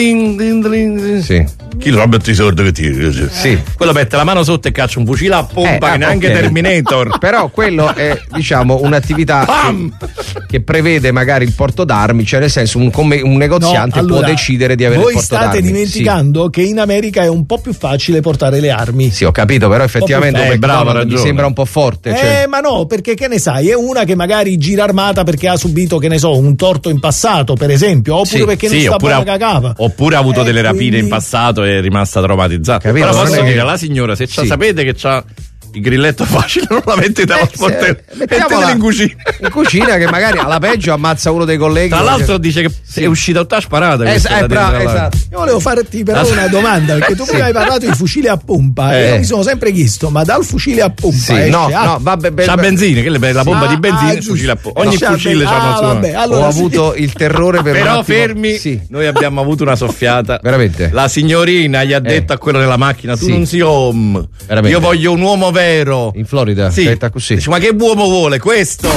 chi Robert Risordo che tira? Quello mette la mano sotto e caccia un fucile a pompa che neanche Terminator. Però quello è, diciamo, un'attività che prevede magari il porto d'armi, cioè nel senso un negoziante può decidere di avere il porto d'armi. Voi state dimenticando che in America è un po' più facile portare le armi. Sì, ho capito, però effettivamente mi sembra un po' forte. Ma no, perché che ne sai, è una che magari gira armata perché ha subito, che ne so, un torto in passato, per esempio, oppure perché non sta buona cagava. Oppure ha avuto delle rapine in passato e è rimasta traumatizzata. Capito? Però posso dire alla signora, se sapete che c'ha il grilletto facile, non la mettete alla sportello, mettetela in cucina. In cucina, che magari alla peggio ammazza uno dei colleghi. Tra l'altro dice che è uscita tutta sparata. Esatto. Io volevo farti però una domanda, perché tu prima hai parlato di fucile a pompa e io mi sono sempre chiesto, ma dal fucile a pompa c'ha benzina, che è la pompa di benzina e il fucile a pompa. Ogni fucile c'ha una sua. Ho avuto il terrore per però fermi, noi abbiamo avuto una soffiata. Veramente? La signorina gli ha detto a quello della macchina: tu non sei uomo, io voglio un uomo vero. In Florida? Sì. Così. Dice, ma che uomo vuole questo?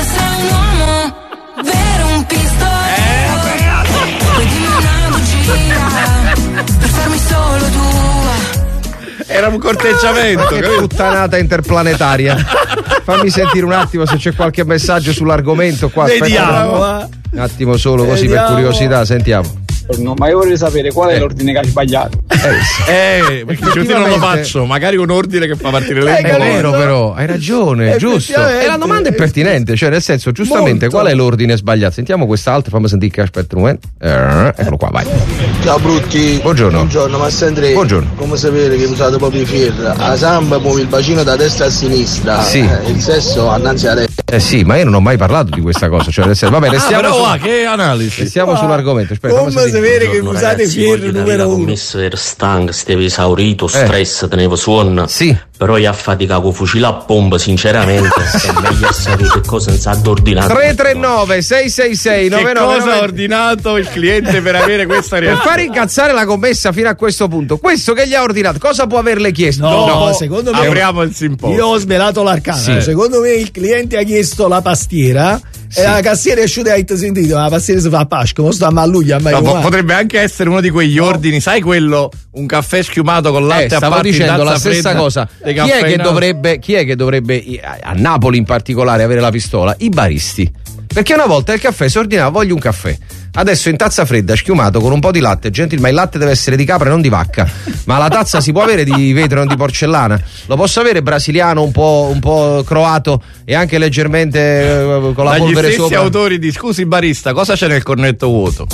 Era un corteggiamento. Che puttanata interplanetaria. Fammi sentire un attimo se c'è qualche messaggio sull'argomento qua. Vediamo. Un attimo solo così per curiosità, sentiamo. No, ma io vorrei sapere qual è l'ordine che hai sbagliato. Perché io non lo faccio, magari un ordine che fa partire le è vero, però hai ragione, giusto. E la domanda è pertinente, cioè nel senso, giustamente, qual è l'ordine sbagliato? Sentiamo quest'altro, fammi sentire che aspetta un momento. Eccolo qua, vai. Ciao brutti. Buongiorno. Buongiorno, ma Andrea. Buongiorno. Come sapere che usate proprio i ferri? A samba muovi il bacino da destra a sinistra. Sì. Il sesso annanzi a destra. Sì, ma io non ho mai parlato di questa cosa, cioè nel senso, vabbè, restiamo che analisi. Restiamo sull'argomento. Come sapere che usate i ferri numero uno? Commesso ero stanco, stavo esaurito, stress, tenevo sonno. Sì. Però io a fatica con fucile a pompa, sinceramente. È meglio sapere che cosa non sa ordinato. 339 666 99. Che cosa ha ordinato il cliente per avere questa reazione? Per far incazzare la commessa fino a questo punto, questo che gli ha ordinato, cosa può averle chiesto? No, secondo me apriamo il simposio. Io ho svelato l'arcano. Sì. Secondo me il cliente ha chiesto la pastiera. Sì. E la cassiera è asciutta e ha sentito, ma la pastiera si fa a Pasqua, mo sta a luglio, potrebbe anche essere uno di quegli ordini, sai quello, un caffè schiumato con latte a stavo parte dicendo la stessa cosa. Chi è che dovrebbe a Napoli in particolare avere la pistola? I baristi. Perché una volta il caffè si ordinava, voglio un caffè. Adesso in tazza fredda, schiumato con un po' di latte, ma il latte deve essere di capra e non di vacca. Ma la tazza si può avere di vetro e non di porcellana? Lo posso avere brasiliano, un po' croato e anche leggermente con la polvere stessi sopra? Autori di scusi barista, cosa c'è nel cornetto vuoto?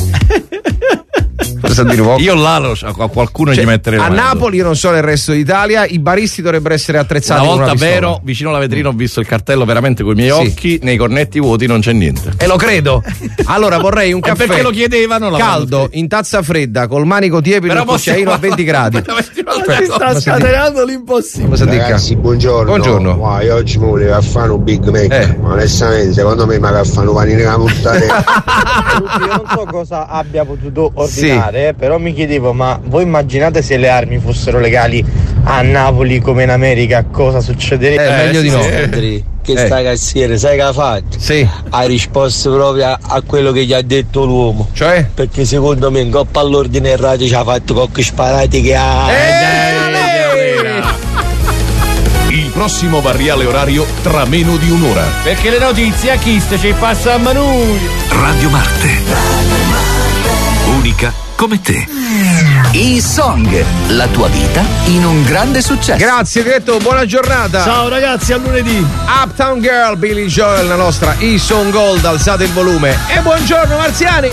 Io là a qualcuno gli metterei a Napoli, io non so nel resto d'Italia, i baristi dovrebbero essere attrezzati. Una volta vero, vicino alla vetrina ho visto il cartello veramente con i miei occhi, nei cornetti vuoti non c'è niente. E lo credo. Allora vorrei un caffè perché lo chiedevano caldo in tazza fredda col manico tiepido e il cucchiaino a 20 gradi. Si sta scatenando l'impossibile. Ragazzi, buongiorno. Wow, io oggi mi volevo a fare un Big Mac, ma onestamente secondo me mi ha fatto un panino da montare. Io non so cosa abbia potuto ordinare, però mi chiedevo, ma voi immaginate se le armi fossero legali a Napoli come in America, cosa succederebbe? Meglio di no. Che sta cassiere, sai che ha fatto? Sì. Ha risposto proprio a quello che gli ha detto l'uomo. Cioè? Perché secondo me in coppa all'ordine errato ci ha fatto cocche sparati che ha. Il prossimo variale orario tra meno di un'ora. Perché le notizie a Chiste ci passano a noi. Radio Marte. Unica come te. E-Song, la tua vita in un grande successo. Grazie diretto, buona giornata. Ciao ragazzi, a lunedì. Uptown Girl, Billy Joel, la nostra E-Song Gold, alzate il volume. E buongiorno marziani.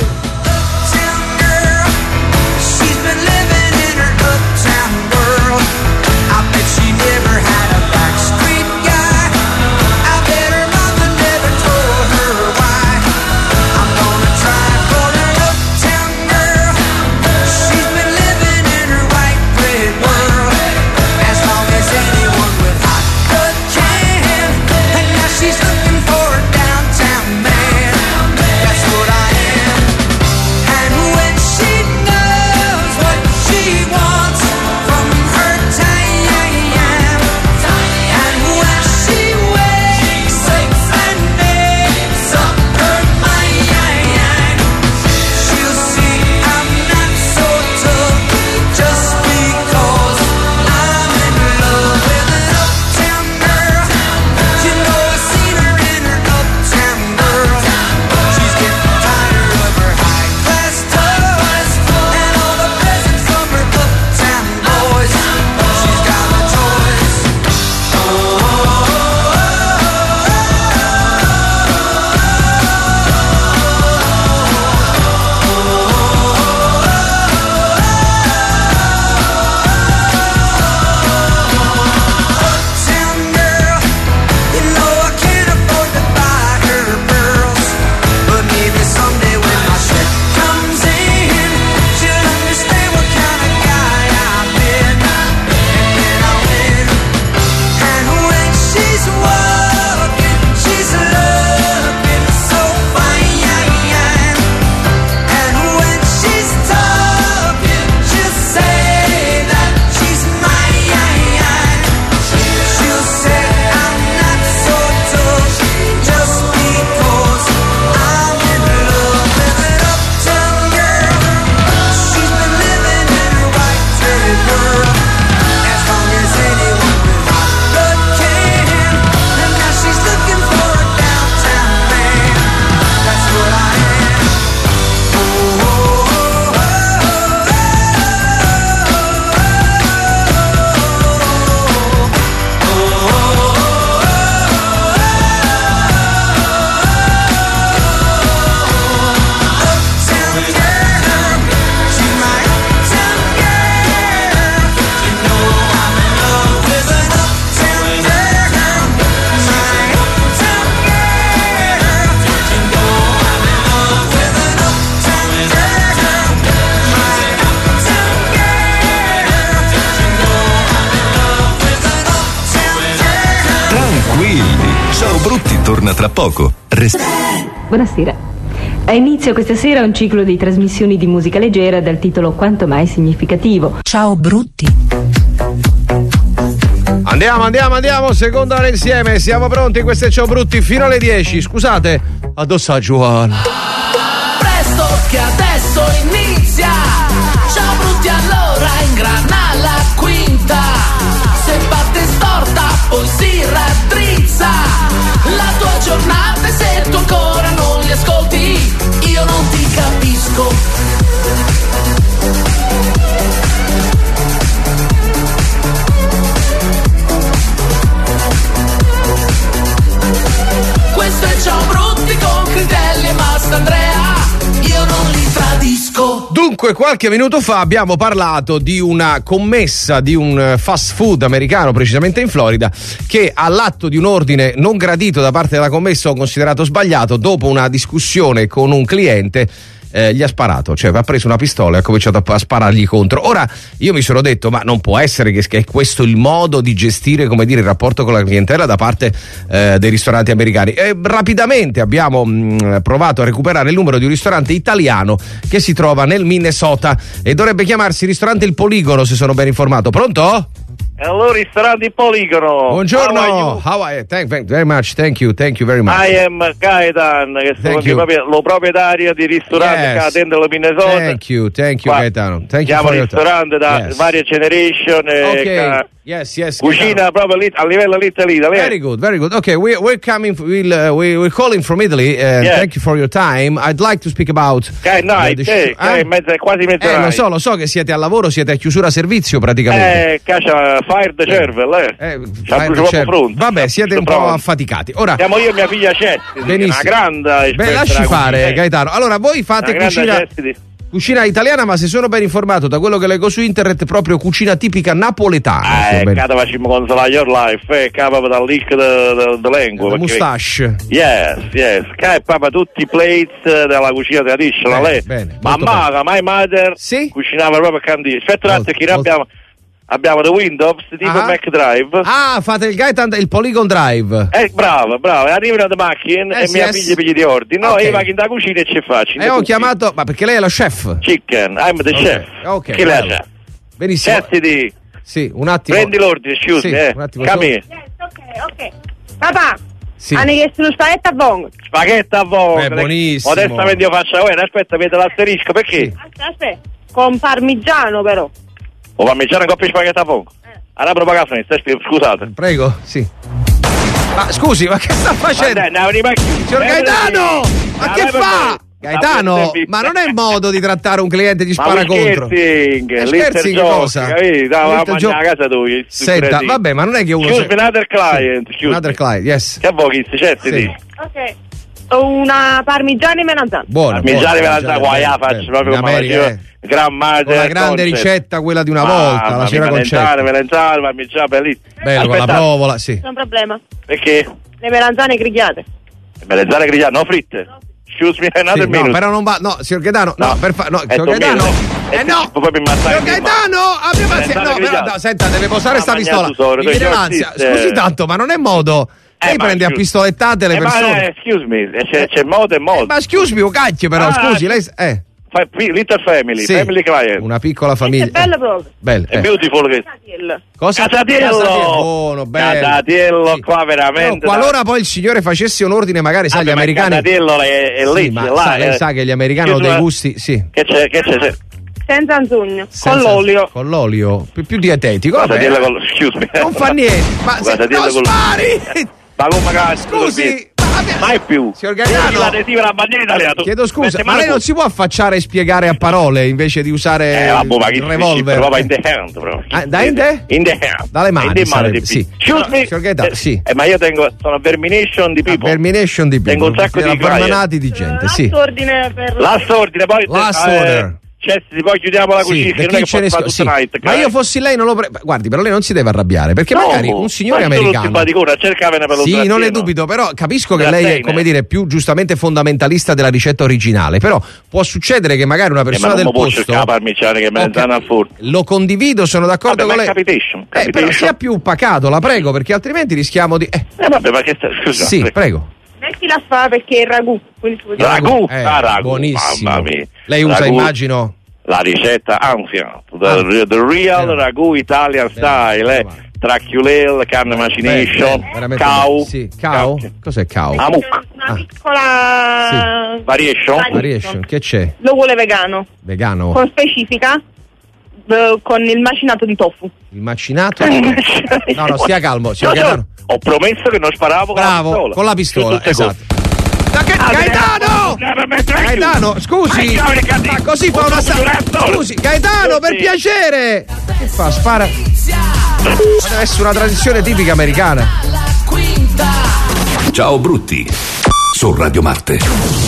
Torna tra poco. Buonasera. Ha inizio questa sera un ciclo di trasmissioni di musica leggera dal titolo Quanto mai significativo. Ciao brutti. Andiamo, seconda ora insieme, siamo pronti, questo è Ciao Brutti fino alle 10, scusate, addosso a Giovanna. Presto che adesso inizia, Ciao Brutti allora ingrana la quinta, se batte storta poi si raddrizza, la tua giornata e se tu ancora non li ascolti, io non ti capisco. Dunque, qualche minuto fa abbiamo parlato di una commessa di un fast food americano, precisamente in Florida, che all'atto di un ordine non gradito da parte della commessa o considerato sbagliato, dopo una discussione con un cliente, gli ha sparato, cioè ha preso una pistola e ha cominciato a sparargli contro. Ora io mi sono detto, ma non può essere che è questo il modo di gestire, come dire, il rapporto con la clientela da parte dei ristoranti americani. Rapidamente abbiamo provato a recuperare il numero di un ristorante italiano che si trova nel Minnesota e dovrebbe chiamarsi ristorante Il Poligono, se sono ben informato. Pronto? Hello, ristorante Poligono. Buongiorno. How are you? Thank very much. Thank you very much. I am Gaetan, che sono lo proprietario di ristorante che attende lo Minnesota. Thank you Gaetano. Thank you for your ristorante da varie generation. Okay. Yes. Cucina proprio a livello Italy. Very good. Okay, we're coming. We're calling from Italy. Thank you for your time. I'd like to speak about. Quasi mezzanotte. Lo so che siete al lavoro, siete a chiusura servizio praticamente. Fire the cervello. Vabbè, siete un po' affaticati. Ora siamo io e mia figlia Cessi. Benissimo. Una grande. Beh, lasci fare, Gaetano. Allora, voi fate cucina italiana, ma se sono ben informato da quello che leggo su internet, proprio cucina tipica napoletana. Cada facciamo con your life, capa dal leak de lingua. La moustache. Yes. Che proprio tutti i plates della cucina tradizionale. Bene. Mamma, my mother cucinava proprio candì. Aspetta un attimo, che abbiamo The Windows tipo Mac Drive. Fate il Polygon Drive. Bravo. Arrivano le macchine e mia figlia piglia di ordine. No, io vado in da cucina e ci faccio. Ho chiamato, ma perché lei è la chef? Chicken, I'm the chef. Ok. Chi la chef? Benissimo. Sì, un attimo. Prendi l'ordine, scusi, un attimo. Come? Ok. Papà. Hanno chiesto uno spaghetto a vongole. Spaghetto a vongole. Buonissimo. Modestamente io faccio, aspetta, vedo l'asterisco, perché? Aspetta. Con parmigiano però. O parmigiano in coppia di spaghetto a vongole. Alla propagazione, scusate. Prego, sì. Ma scusi, ma che sta facendo? Signor Gaetano! Ma che fa? Gaetano, ma non è modo di trattare un cliente di spara contro. Scherzi cosa? A casa tu. Senta, vabbè, ma non è che uno. Excuse me, another client. Another client, yes. Che vuoi che sì. Ok. Una parmigiana e melanzana. Buona. Parmigiana e melanzana, guai, faccio proprio una gran madre. Con la grande ricetta, quella di una volta, la signora Concetta. Melanzane, parmigiana, bellissima. Bello, con la provola, sì. Non problema. Perché? Le melanzane grigliate. Le melanzane grigliate, no fritte. Excuse me, another minute. No, però non va. No, signor Gaetano, signor Gaetano. Signor Gaetano, abbia pazienza. No, senta, deve posare sta pistola. Mi viene l'ansia. Scusi tanto, ma non è modo. Lei prende a pistolettate le persone. Excuse me, c'è modo e modo. Ma excuse me, cacchio però, scusi, lei. Little family, family client. Una piccola famiglia. È bello proprio. Bello. È beautiful. Cosa? Casatiello. Buono, bello. Casatiello, qua veramente. Qualora poi il signore facesse un ordine, magari sai, gli americani. Casatiello è lì, là. Lei sa che gli americani hanno dei gusti, sì. Che c'è? Senza anzugno, con l'olio. Con l'olio, più dietetico. Excuse me. Non fa niente. Ma non spari! Ma come scusi! Mai più. Signor Gaetano, la bandiera italiana. Chiedo scusa, ma lei non si può affacciare e spiegare a parole invece di usare il revolver? In the hand, bro. In the hand. Dalle mani. Sì. Signor Gaetano, sì. Ma io sono Vermination di people. Vermination di people. Tengo un sacco di avvermanati di gente, sì. Last ordine poi. Last order. Poi chiudiamo la cucina. Ma io fossi lei non lo guardi, però lei non si deve arrabbiare, perché magari un signore americano. Sì, non ne dubito, però capisco che lei è, come dire, più giustamente fondamentalista della ricetta originale, però può succedere che magari una persona del posto lo condivido, sono d'accordo con lei. Però sia più pacato, la prego, perché altrimenti rischiamo di vabbè, ma che scusa. Sì, prego. Metti la spada perché è il ragù. Ragù? Buonissimo. Mamma mia. Lei usa, immagino, la ricetta ancien, the real ragù Italian style, Traculel, carne macination, cow. Sì, cow? Cos'è cow? Amuk. Una piccola variation. Che c'è? Lo vuole vegano. Vegano? Con specifica. Con il macinato di tofu. Il macinato? No, stia calmo, signor Gaetano. Ho promesso che non sparavo con la pistola. Esatto. Gaetano, scusi, ma così fa una scusi, Gaetano, per piacere. Che fa? Spara. Deve essere una tradizione tipica americana. Ciao brutti. su Radio Marte.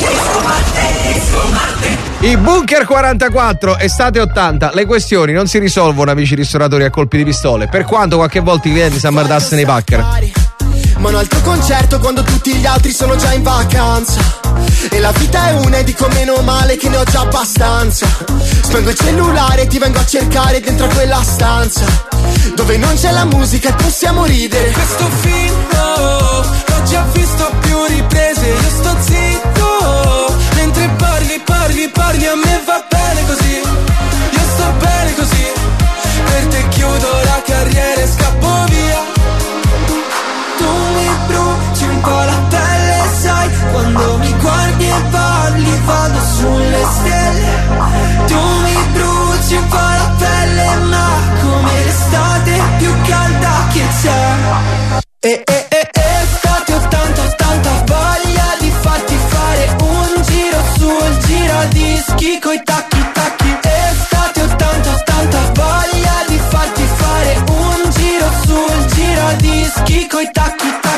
I Bunker 44, estate 80, le questioni non si risolvono, amici ristoratori, a colpi di pistole, per quanto qualche volta i clienti si ammardassero i packer. Ma un altro concerto quando tutti gli altri sono già in vacanza. E la vita è una e dico meno male che ne ho già abbastanza. Spengo il cellulare e ti vengo a cercare dentro a quella stanza dove non c'è la musica e possiamo ridere. Questo film l'ho già visto a più riprese. Io sto zitto mentre parli, a me va bene così. Io sto bene così. Per te chiudo la carriera e scappo via. Tu mi bruci un po' la pelle, sai, quando mi guardi e parli vado sulle stelle. Tu mi bruci un po' la pelle, ma come l'estate più calda che c'è. Estate 80, voglia di farti fare un giro sul giradischi coi tacchi. Estate 80, voglia di farti fare un giro sul giradischi coi tacchi.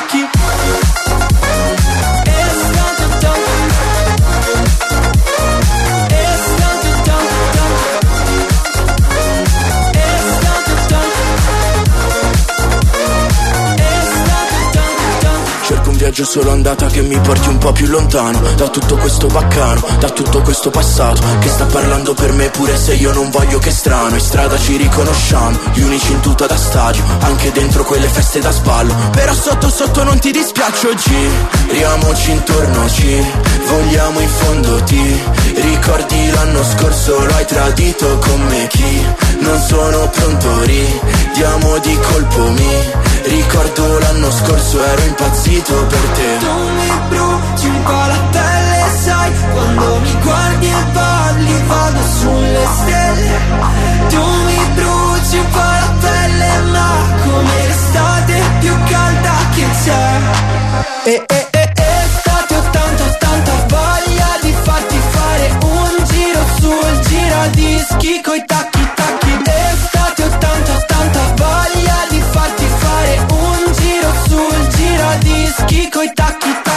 Viaggio solo andata che mi porti un po' più lontano da tutto questo baccano, da tutto questo passato che sta parlando per me pure se io non voglio. Che strano, in strada ci riconosciamo, gli unici in tuta da stadio, anche dentro quelle feste da sballo. Però sotto non ti dispiaccio, giriamoci intorno, ci vogliamo in fondo. Ti ricordi l'anno scorso lo hai tradito con me? Chi non sono pronto, ridiamo di colpo. Mi ricordo l'anno scorso ero impazzito per te. Tu mi bruci un po' la pelle, sai, quando mi guardi e parli vado sulle stelle. Tu mi bruci un po' la pelle, ma come l'estate più calda che c'è. Estate 80, voglia di farti fare un giro sul giradischi coi tacchi. Estate 80, voglia di farti fare un giro sul giradischi coi tacchi.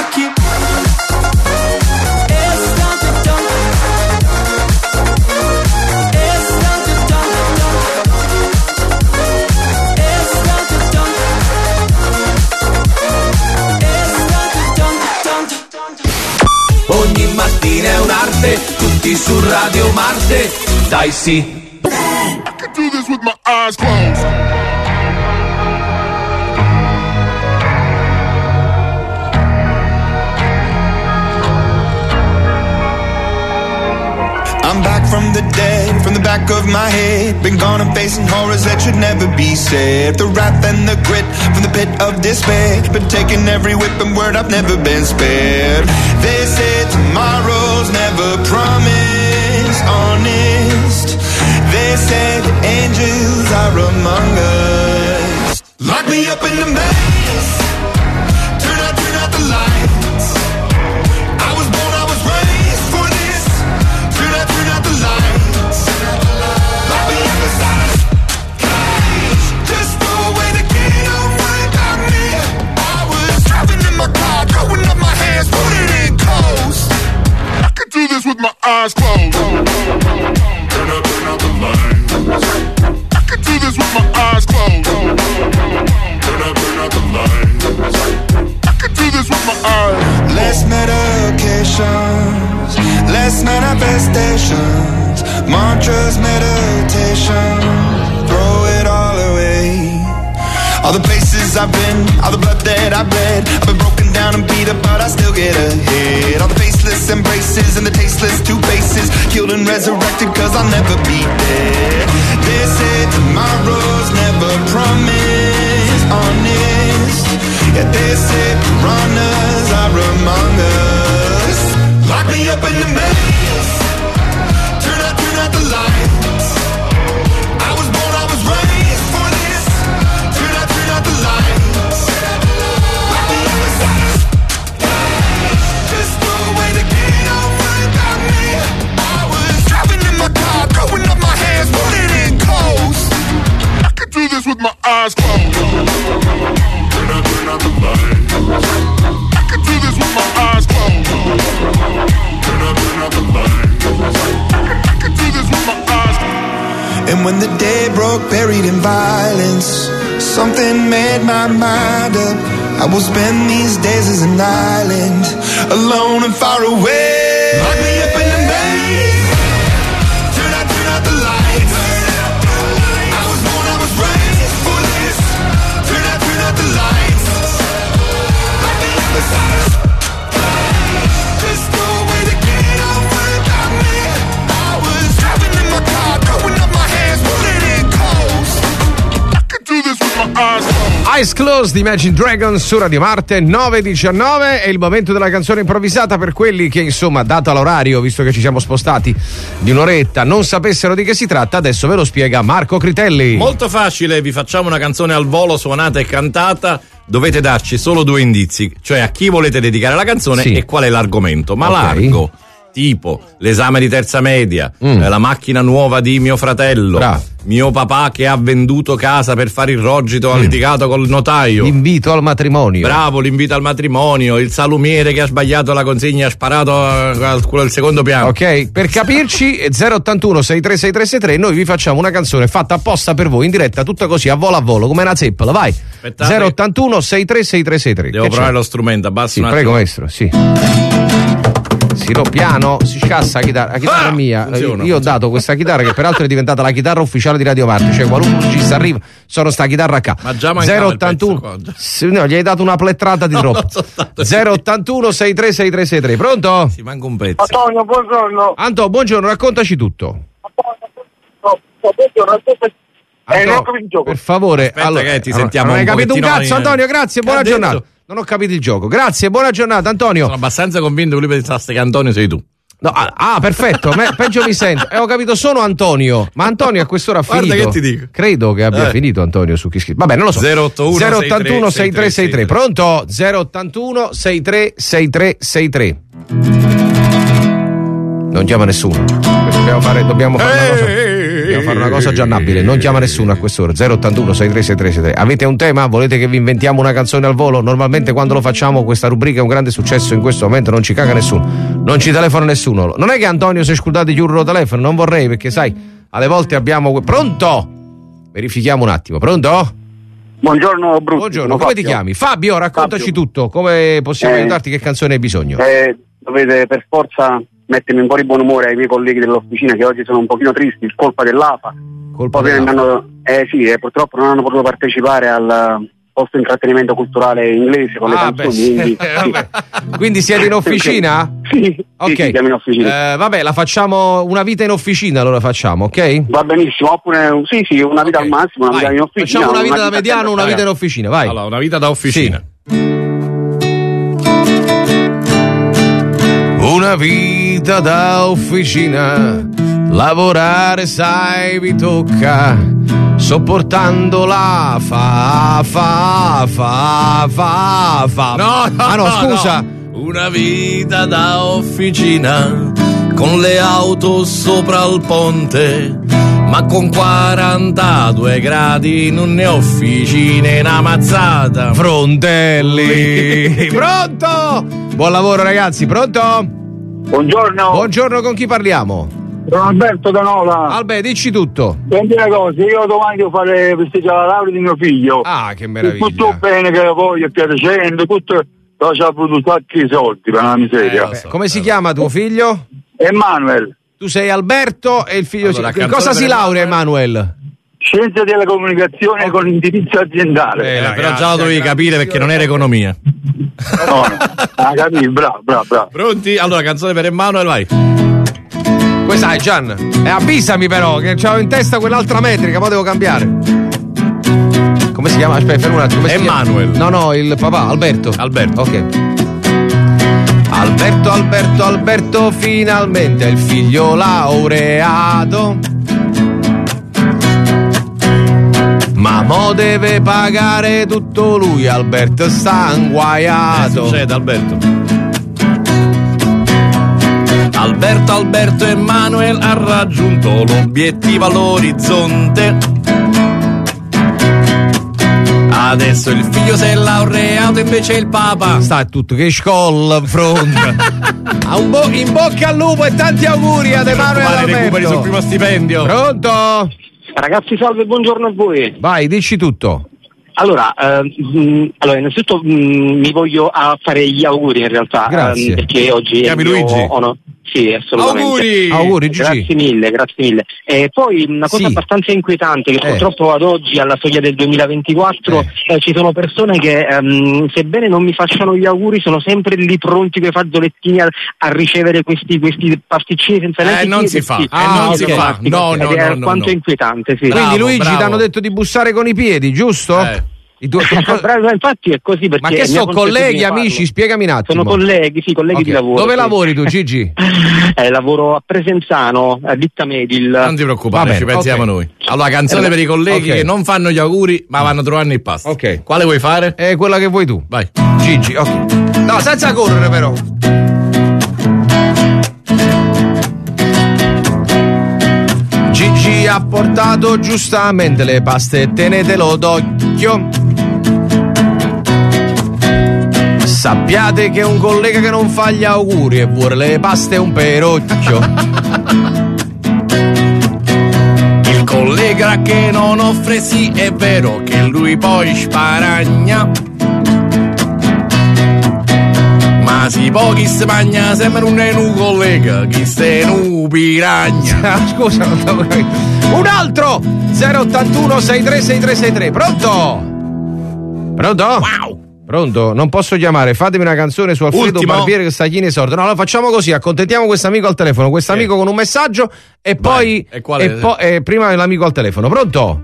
Ogni mattina è un'arte, tutti su Radio Marte. Dai sì. I can do this with my eyes closed. I'm back from the dead, from the back of my head. Been gone and facing horrors that should never be said. The wrath and the grit from the pit of despair. Been taking every whip and word, I've never been spared. They say tomorrow's never promised, honest. They say the angels are among us. Lock me up in the maze. Turn out the lights. I was born, I was raised for this. Turn out the lights. Lock me up inside a cage. Just throw away the key, don't worry about me. I was driving in my car, throwing up my hands, put it in coast. I can do this with my eyes closed. Turn out the lights. I can do this with my eyes closed. Turn out the lights. I can do this with my eyes. Less medications, less manifestations, mantras, meditation, throw it all away. All the places I've been, all the blood that I've bled, I've been broken down and beat up, but I still get ahead. All the faceless embraces and the tasteless two faces, killed and resurrected, cause I'll never be dead. They say tomorrow's never promised, honest. Yeah, they say piranhas are among us. Lock me up in the maze. Turn out the lights. I was born, I was raised for this. Turn out the lights. Lock me up inside. Just throw away the key, don't worry about me. I was driving in my car, throwing up my hands, put it in coast. I can do this with my eyes closed. Turn out the lights. I can do this with my eyes closed. And when the day broke, buried in violence, something made my mind up. I will spend these days as an island, alone and far away. Lock me up in the maze. Turn out the lights. I was born, I was raised for this. Turn out the lights. Lock me up inside a just no way to get off without me. I was driving in my car, throwing up my hands, pulling it close. I could do this with my eyes closed. Eyes Closed, Imagine Dragons su Radio Marte, 9:19, è il momento della canzone improvvisata per quelli che, insomma, dato l'orario, visto che ci siamo spostati di un'oretta, non sapessero di che si tratta. Adesso ve lo spiega Marco Critelli. Molto facile, vi facciamo una canzone al volo suonata e cantata. Dovete darci solo 2 indizi, cioè a chi volete dedicare la canzone e qual è l'argomento, ma largo, tipo l'esame di terza media, la macchina nuova di mio fratello, mio papà che ha venduto casa per fare il rogito, ha litigato col notaio, l'invito al matrimonio, bravo, l'invito al matrimonio, il salumiere che ha sbagliato la consegna, ha sparato al secondo piano. Ok, per capirci 081 636363, noi vi facciamo una canzone fatta apposta per voi in diretta, tutta così a volo come una zeppola, vai. Aspettate. 081 636363. Devo provare lo strumento, abbassi un attimo. Prego maestro, sì. Piano, si scassa la chitarra mia. Funziona, io ho dato questa chitarra che peraltro è diventata la chitarra ufficiale di Radio Marte, cioè qualunque regista arriva, sono sta chitarra qua. Ma già mancava 081 no, gli hai dato una plettrata di troppo. 081 636363. Pronto? Si manca un pezzo. Antonio, buongiorno. Antonio, buongiorno, raccontaci tutto. Non ho capito il gioco. Per favore, aspetta, allora, che ti sentiamo non hai capito un cazzo, in... Antonio, grazie, buona giornata. Non ho capito il gioco. Grazie, buona giornata, Antonio. Sono abbastanza convinto che lui pensasse che Antonio sei tu. No, perfetto, peggio mi sento. Ho capito, sono Antonio, ma Antonio a quest'ora ha finito. Guarda che ti dico. Credo che abbia finito Antonio su chi scrive. Vabbè, non lo so. 081 6363. Pronto? 081 636363. Non chiama nessuno. Dobbiamo fare una cosa giannabile. Non chiama nessuno a quest'ora. 081 636363. Avete un tema? Volete che vi inventiamo una canzone al volo? Normalmente quando lo facciamo questa rubrica è un grande successo, in questo momento non ci caga nessuno, non ci telefona nessuno. Non è che Antonio si è scordato di chiudere il telefono, non vorrei, perché sai, alle volte abbiamo pronto? Verifichiamo un attimo. Pronto? Buongiorno Bruno. Buongiorno, come ti chiami? Fabio, raccontaci tutto, come possiamo aiutarti, che canzone hai bisogno? Dovete per forza mettermi un po' di buon umore ai miei colleghi dell'officina che oggi sono un pochino tristi, colpa dell'AFA. Purtroppo non hanno potuto partecipare al posto intrattenimento culturale inglese con le canzoni. Quindi siete in officina? Sì, ok. Sì, siamo in officina. Vabbè, la facciamo una vita in officina, allora facciamo, ok? Va benissimo, oppure una vita al massimo, una vita in officina. Facciamo una vita da mediano, una vita in officina, vai. Allora, una vita da officina. Sì. Una vita da officina, lavorare sai vi tocca, sopportando la fa. No, scusa. Una vita da officina, con le auto sopra il ponte, ma con 42 gradi non ne ho officine in amazzata. Frontelli. Pronto? Buon lavoro ragazzi, pronto? Buongiorno. Buongiorno, con chi parliamo? Sono Alberto da Nola. Alberto, dici tutto. Senti una cosa, io domani devo fare festeggiare la laurea di mio figlio. Ah, che meraviglia. Tutto bene, che la voglia, piacendo, tutto, però ci ha avuto un sacco di soldi per una miseria. Come si chiama tuo figlio? Emanuel. Tu sei Alberto e il figlio Allora, cosa si laurea Emanuel? Scienze della comunicazione con indirizzo aziendale. Però già lo dovevi capire perché non era economia. No, capito, bravo. Pronti? Allora, canzone per Emanuel, vai. Questa è Gian. Avvisami però, che c'ho in testa quell'altra metrica, ma devo cambiare. Come si chiama? Aspetta, fermo un attimo. Emanuel. No, il papà, Alberto. Ok. Alberto, finalmente il figlio laureato. Ma mo deve pagare tutto lui, Alberto sta inguaiato. Succede, Alberto Emanuel ha raggiunto l'obiettivo all'orizzonte. Adesso il figlio si è laureato, invece il papà sta tutto che scolla in fronte. In bocca al lupo e tanti auguri ad Emanuel Alberto. Recuperi sul primo stipendio. Pronto? Ragazzi, salve, buongiorno a voi. Vai, dici tutto. Allora, innanzitutto mi voglio fare gli auguri in realtà. Grazie. Perché oggi Chiami Luigi? Sì, assolutamente. Auguri, Gigi. Grazie mille. E poi una cosa abbastanza inquietante, che purtroppo ad oggi, alla soglia del 2024, ci sono persone che, sebbene non mi facciano gli auguri, sono sempre lì pronti con i fazzolettini a ricevere questi pasticcini senza neanche non si fa. No. Quanto è inquietante, sì. Quindi Luigi ti hanno detto di bussare con i piedi, giusto? Infatti è così, perché ma che sono colleghi, amici? Spiegami un attimo. Sono colleghi di lavoro. Dove lavori tu, Gigi? Lavoro a Presenzano, a Ditta Medil. Non ti preoccupare, ci pensiamo noi. Allora, canzone per i colleghi che non fanno gli auguri ma vanno trovando il pasto. Ok. Quale vuoi fare? Quella che vuoi tu. Vai. Gigi, ok. No, senza correre però. Gigi ha portato giustamente le paste, tenetelo d'occhio. Sappiate che un collega che non fa gli auguri e vuole le paste è un perocchio. Il collega che non offre, sì, è vero che lui poi sparagna. Ma si può chi si magna, sembra un collega, chi se nu piragna. Scusa, non stavo capendo. Un altro 081 636363. Pronto? Wow. Pronto? Non posso chiamare, fatemi una canzone su Alfredo Barbiere che sta chi ne sorda. No, lo facciamo così, accontentiamo questo amico al telefono, questo amico con un messaggio e poi prima l'amico al telefono. Pronto?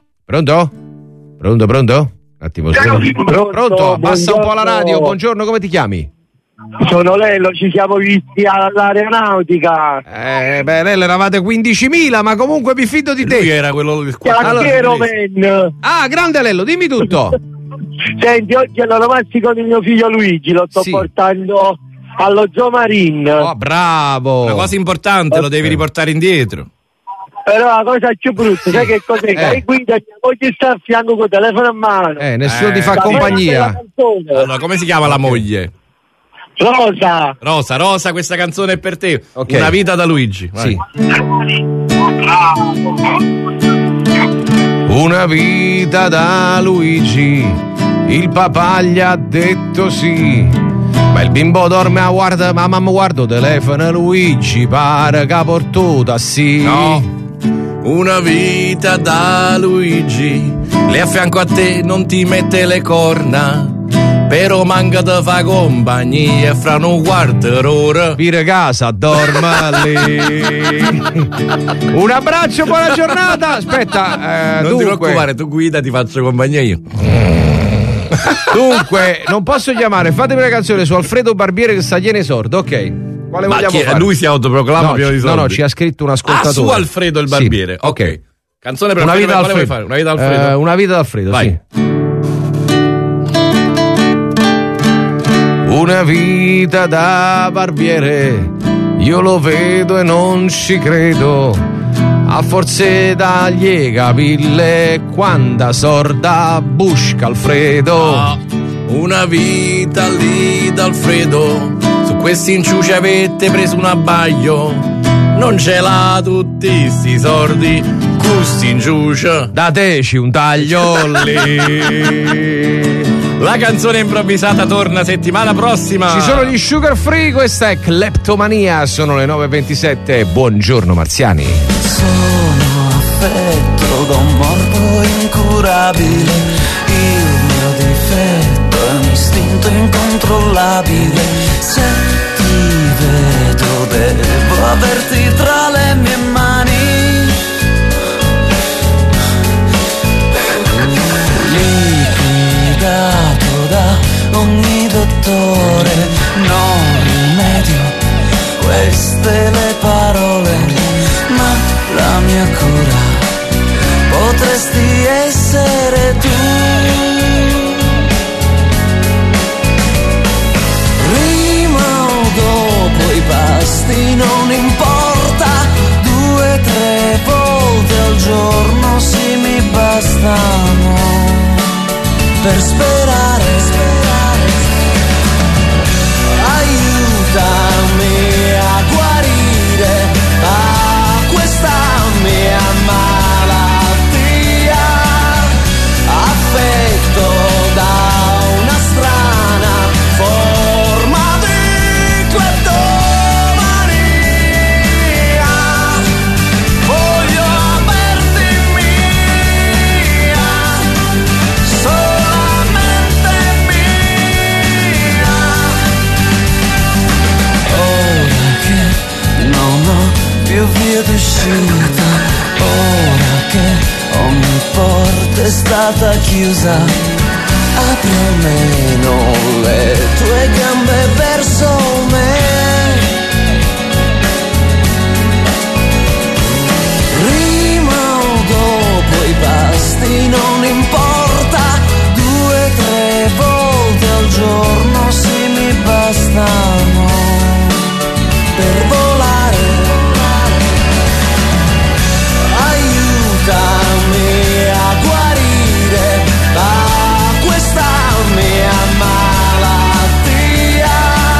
Un attimo. Pronto? Abbassa un po' la radio. Buongiorno, come ti chiami? Sono Lello, ci siamo visti all'aeronautica. Lello, eravate 15.000, ma comunque mi fido di te. Lui era quello del grande Lello, dimmi tutto. Senti, oggi all'onomastica con il mio figlio Luigi, lo sto portando allo Zoo Marine. Oh, bravo! Una cosa importante, lo devi riportare indietro. Però la cosa più brutta, sai che cos'è? Che guida, mia moglie sta a fianco con il telefono a mano. Nessuno ti fa compagnia. Allora, come si chiama la moglie? Rosa, questa canzone è per te. Okay. Una vita da Luigi. Vai. Sì. Una vita da Luigi, il papà gli ha detto sì, ma il bimbo dorme a guarda, ma mamma guarda telefono Luigi, pare che ha portato sì. No. Una vita da Luigi, lei a fianco a te non ti mette le corna, però manca da fa compagnia, fra un quarto d'ora pire casa, dorma lì. Un abbraccio, buona giornata. Aspetta, non ti preoccupare, tu guida, ti faccio compagnia io. Dunque, non posso chiamare, fatemi una canzone su Alfredo Barbiere che sta gliene sordo, ok? Quale vogliamo fare? Lui si autoproclama pieno di soldi. No, ci ha scritto un ascoltatore. Su Alfredo il Barbiere, sì. Ok. Canzone per una Alfredo, vita quale vuoi fare? Una vita d'Alfredo? Una vita d'Alfredo, vai. Sì. Una vita da barbiere, io lo vedo e non ci credo, a forze dagli capille, quanta sorda busca Alfredo. Una vita lì d'Alfredo, su questi inciuci avete preso un abbaglio, non ce l'ha tutti sti sordi, custi inciucia. Dateci un taglio lì. La canzone improvvisata torna settimana prossima. Ci sono gli Sugar Free, questa è Kleptomania, sono le 9.27. Buongiorno marziani. Sono affetto da un morbo incurabile, il mio difetto è un istinto incontrollabile. Se ti vedo devo averti tra le mie mani. Ogni dottore, non rimedio, queste le parole, ma la mia cura potresti essere tu. Prima o dopo i pasti non importa, 2-3 volte al giorno sì mi bastano per sperare. Aiutami a guarire a questa mia malattia. vita. Ora che ogni porta è stata chiusa, apri almeno le tue gambe verso me. Prima o dopo i pasti non importa, 2-3 volte al giorno sì mi bastano per volare. Aiutami a guarire da questa mia malattia,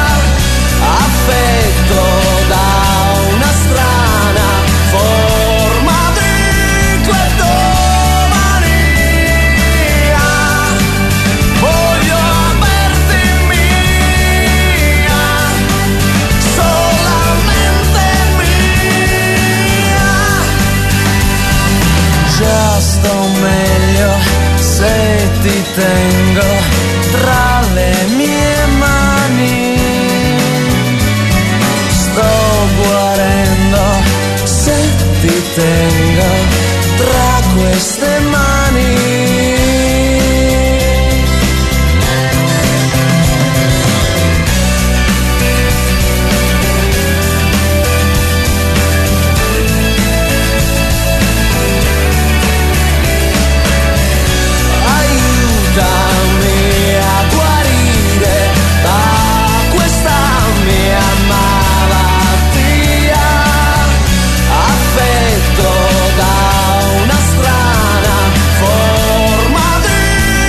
affetto da una strana forma di cleptomania. Voglio averti mia, solamente mia. Già sto meglio se ti tengo tra le mie mani. Sto guarendo se ti tengo tra queste mani. Aiutami a guarire da questa mia malattia, affetto da una strana forma di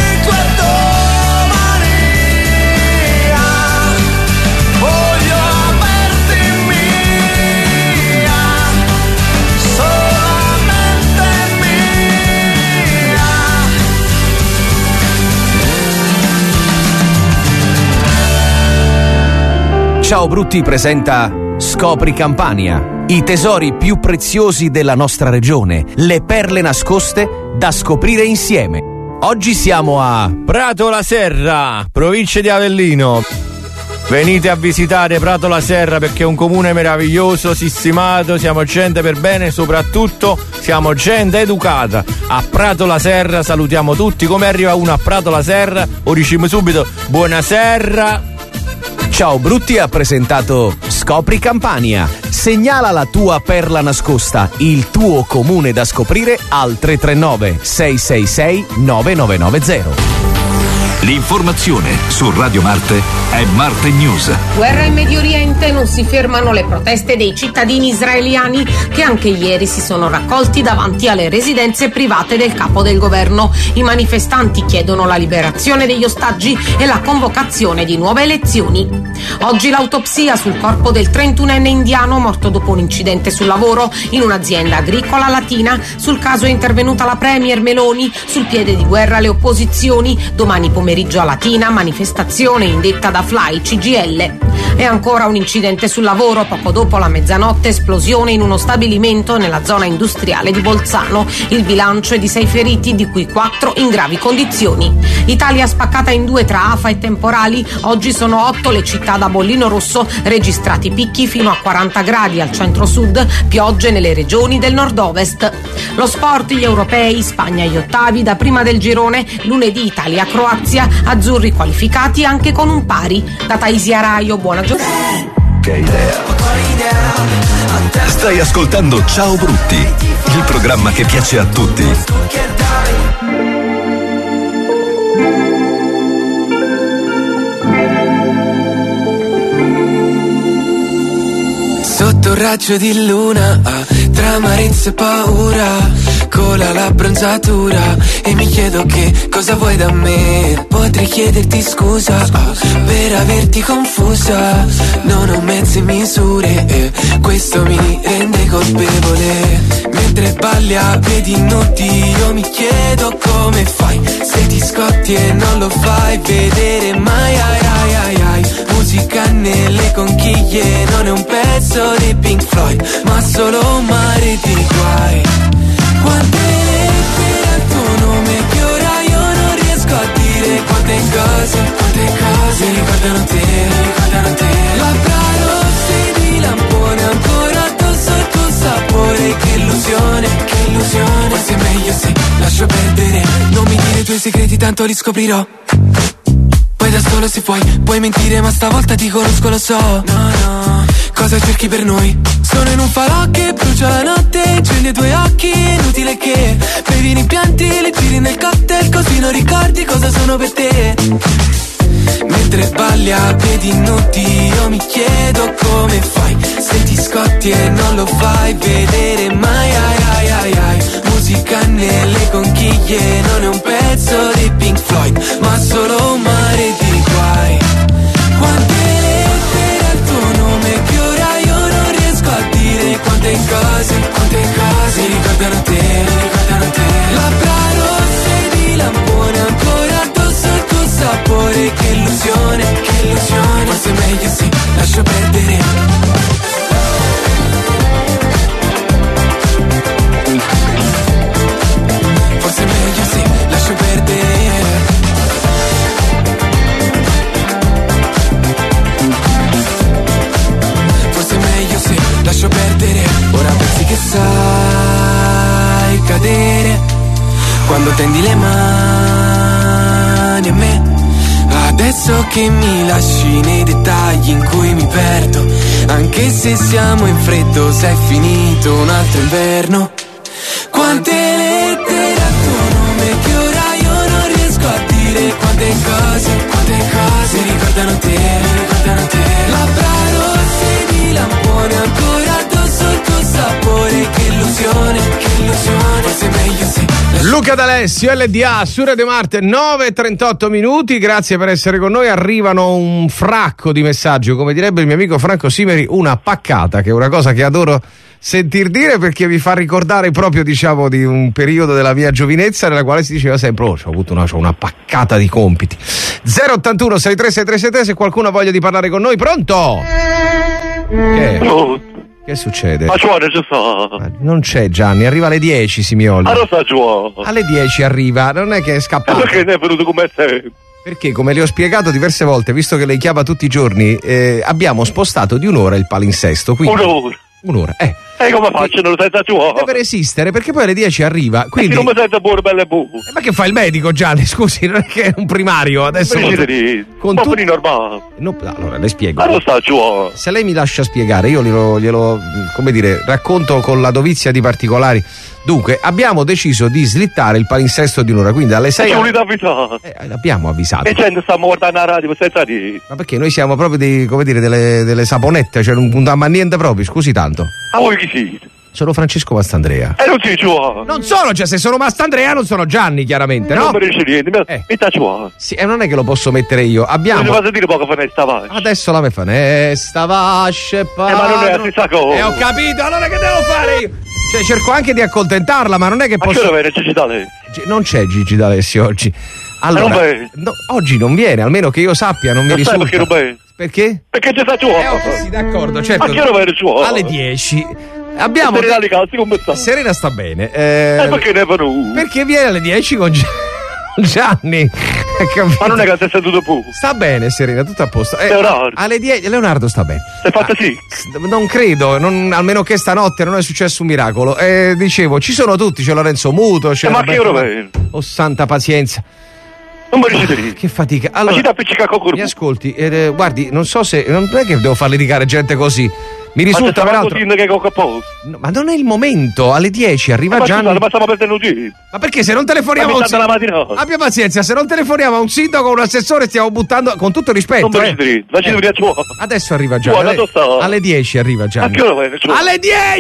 cleptomania. Voglio averti mia, solamente mia. Ciao Brutti presenta Scopri Campania, i tesori più preziosi della nostra regione, le perle nascoste da scoprire insieme. Oggi siamo a Prato la Serra, provincia di Avellino. Venite a visitare Prato la Serra perché è un comune meraviglioso, sistemato, siamo gente per bene, soprattutto siamo gente educata. A Prato la Serra salutiamo tutti, come arriva uno a Prato la Serra o diciamo subito buonasera. Ciao Brutti ha presentato Scopri Campania. Segnala la tua perla nascosta, il tuo comune da scoprire al 339 666 9990. L'informazione su Radio Marte è Marte News. Guerra in Medio Oriente, non si fermano le proteste dei cittadini israeliani che anche ieri si sono raccolti davanti alle residenze private del capo del governo. I manifestanti chiedono la liberazione degli ostaggi e la convocazione di nuove elezioni. Oggi l'autopsia sul corpo del 31enne indiano morto dopo un incidente sul lavoro in un'azienda agricola latina. Sul caso è intervenuta la premier Meloni, sul piede di guerra le opposizioni. Domani pomeriggio a Latina, manifestazione indetta da Fly CGIL. E ancora un incidente sul lavoro, poco dopo la mezzanotte, esplosione in uno stabilimento nella zona industriale di Bolzano. Il bilancio è di 6 feriti, di cui 4 in gravi condizioni. Italia spaccata in 2 tra afa e temporali. Oggi sono 8 le città da bollino rosso, registrati picchi fino a 40 gradi al centro-sud, piogge nelle regioni del nord-ovest. Lo sport, gli europei, Spagna agli ottavi, da prima del girone, lunedì Italia-Croazia, azzurri qualificati anche con un pari. Da Taisia Raio, buona giornata. Che idea. Stai ascoltando Ciao Brutti, il programma che piace a tutti. Sotto un raggio di luna, tra amarezza e paura, cola la bronzatura e mi chiedo che cosa vuoi da me. Potrei chiederti scusa per averti confusa, non ho mezze misure e questo mi rende colpevole. Mentre balli a piedi nudi io mi chiedo come fai, se ti scotti e non lo fai vedere mai. Ai ai ai ai, musica nelle conchiglie non è un pezzo di Pink Floyd, ma solo un mare di guai. Quante lettere al tuo nome che ora io non riesco a dire. Quante cose mi ricordano te. Labbra rosse di lampone ancora addosso al tuo sapore che segreti tanto li scoprirò. Poi da solo se puoi mentire ma stavolta ti conosco, lo so. No, cosa cerchi per noi? Sono in un falò che brucia la notte, accende i tuoi occhi, inutile che bevi in impianti, le giri nel cocktail, così non ricordi cosa sono per te. Mentre balli a piedi nudi io mi chiedo come fai, se ti scotti e non lo fai vedere mai. Musica nelle conchiglie non è un pezzo di Pink Floyd, ma solo un mare di guai. Quante lettere al tuo nome che ora io non riesco a dire, quante cose mi ricordano te. Labbra rosse di lampone ancora addosso al tuo sapore, che illusione, forse è meglio sì, lascio perdere. Forse è meglio sì, lascio perdere. Forse è meglio sì, lascio perdere. Ora pensi che sai cadere quando tendi le mani a me. Adesso che mi lasci nei dettagli in cui mi perdo, anche se siamo in freddo, se è finito un altro inverno. Quante lettere al tuo nome che ora io non riesco a dire, quante cose mi ricordano te. Labbra rosse di lampone ancora addosso al tuo sapore, che illusione, forse è meglio sì. Luca D'Alessio, LDA su Radio Marte, 9:38 minuti, grazie per essere con noi. Arrivano un fracco di messaggi, come direbbe il mio amico Franco Simeri, una paccata, che è una cosa che adoro sentir dire, perché vi fa ricordare proprio, diciamo, di un periodo della mia giovinezza nella quale si diceva sempre c'ho una paccata di compiti. 081 6363, se qualcuno ha voglia di parlare con noi. Pronto? Che succede? Ma non c'è Gianni, arriva alle 10 Simioli. Giovanni. Alle 10 arriva, non è che è scappato. Perché ne è venuto come te? Perché, come le ho spiegato diverse volte, visto che lei chiama tutti i giorni, abbiamo spostato di un'ora il palinsesto. Quindi un'ora. E come faccio? Non lo sento giù? Deve resistere, perché poi alle 10 arriva. Quindi non mi sento pure belle bu. Ma che fa il medico, Gianni? Scusi, non è che è un primario adesso. Con tutti normale. No, allora le spiego. Ma lo sta giù. Se lei mi lascia spiegare, io glielo come dire, racconto con la dovizia di particolari. Dunque, abbiamo deciso di slittare il palinsesto di un'ora, quindi alle 6. L'abbiamo avvisato. E gente stiamo guardando la radio senza dire. Ma perché noi siamo proprio delle saponette, cioè non puntiamo a niente proprio, scusi tanto. Ma voi chi siete? Sono Francesco Mastandrea. E non sei giù. Non sono, cioè se sono Mastandrea non sono Gianni, chiaramente, no? Non mi riesce niente, metta giù. Sì, e non è che lo posso mettere io. Abbiamo. Non dire poco fanesta vasce. Adesso la me fanesta vasce, ma non è la stessa cosa. Ho capito, allora che devo fare io? Cioè cerco anche di accontentarla, ma non è che posso. Ma che dove Gigi D'Alessio? Non c'è Gigi D'Alessio oggi. Allora, oggi non viene, almeno che io sappia, non mi risulta. Perché non viene? Perché? Perché c'è sta giù. Sì, d'accordo, certo. Ma che dove è giù? Alle 10. Abbiamo. Serena sta bene. Perché ne è venuto? Perché viene alle 10 con Gianni. Ma non è che sei seduto pure. Sta bene Serena, tutto a posto. Leonardo. Alle 10 Leonardo sta bene. Sei fatta sì? Non credo, almeno che stanotte non è successo un miracolo. Dicevo, ci sono tutti, c'è Lorenzo Muto, c'è ma che ora viene? Oh santa pazienza. Non mi riuscite lì. Che fatica. Allora, ma ci da appiccica con mi ascolti, guardi, non so se. Non è che devo far litigare gente così. Mi risulta peraltro. Ma non è il momento, alle 10 arriva Gianni. Ma stiamo perdendo tempo. Ma perché se non telefoniamo a un sindaco? Abbia pazienza, se non telefoniamo a un sindaco o un assessore stiamo buttando, con tutto rispetto. Adesso arriva Gianni. Alle 10 arriva Gianni. Alle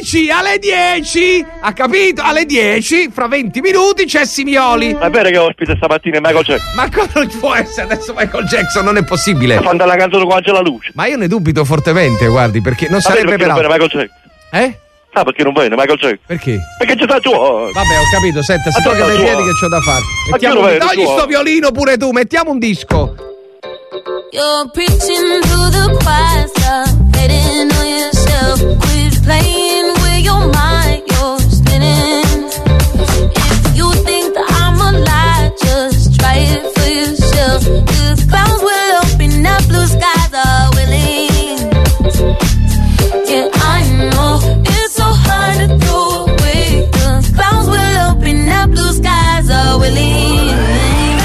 10! Ha capito? Alle 10, fra 20 minuti c'è Simioli. Ma è vero che ospite stamattina è Michael Jackson? Ma cosa non può essere adesso Michael Jackson? Non è possibile. Ma fanno la canzone con Angela Luce. Ma io ne dubito fortemente, guardi, perché non sarebbe perché non viene Michael Jackson? Ah, perché non viene Michael Jackson? Perché? Perché ci sta giù. Vabbè, ho capito, senta, si toglie dai piedi che c'ho da fare. Togli sto violino pure tu, mettiamo un disco. You're preaching to the choir, stop hating on yourself. Quit playing with your mind, you're spinning. If you think that I'm a lie, just try it for yourself. The clouds will open up, blue skies are willing. Yeah, I know it's so hard to throw away. The clouds will open up, blue skies are willing.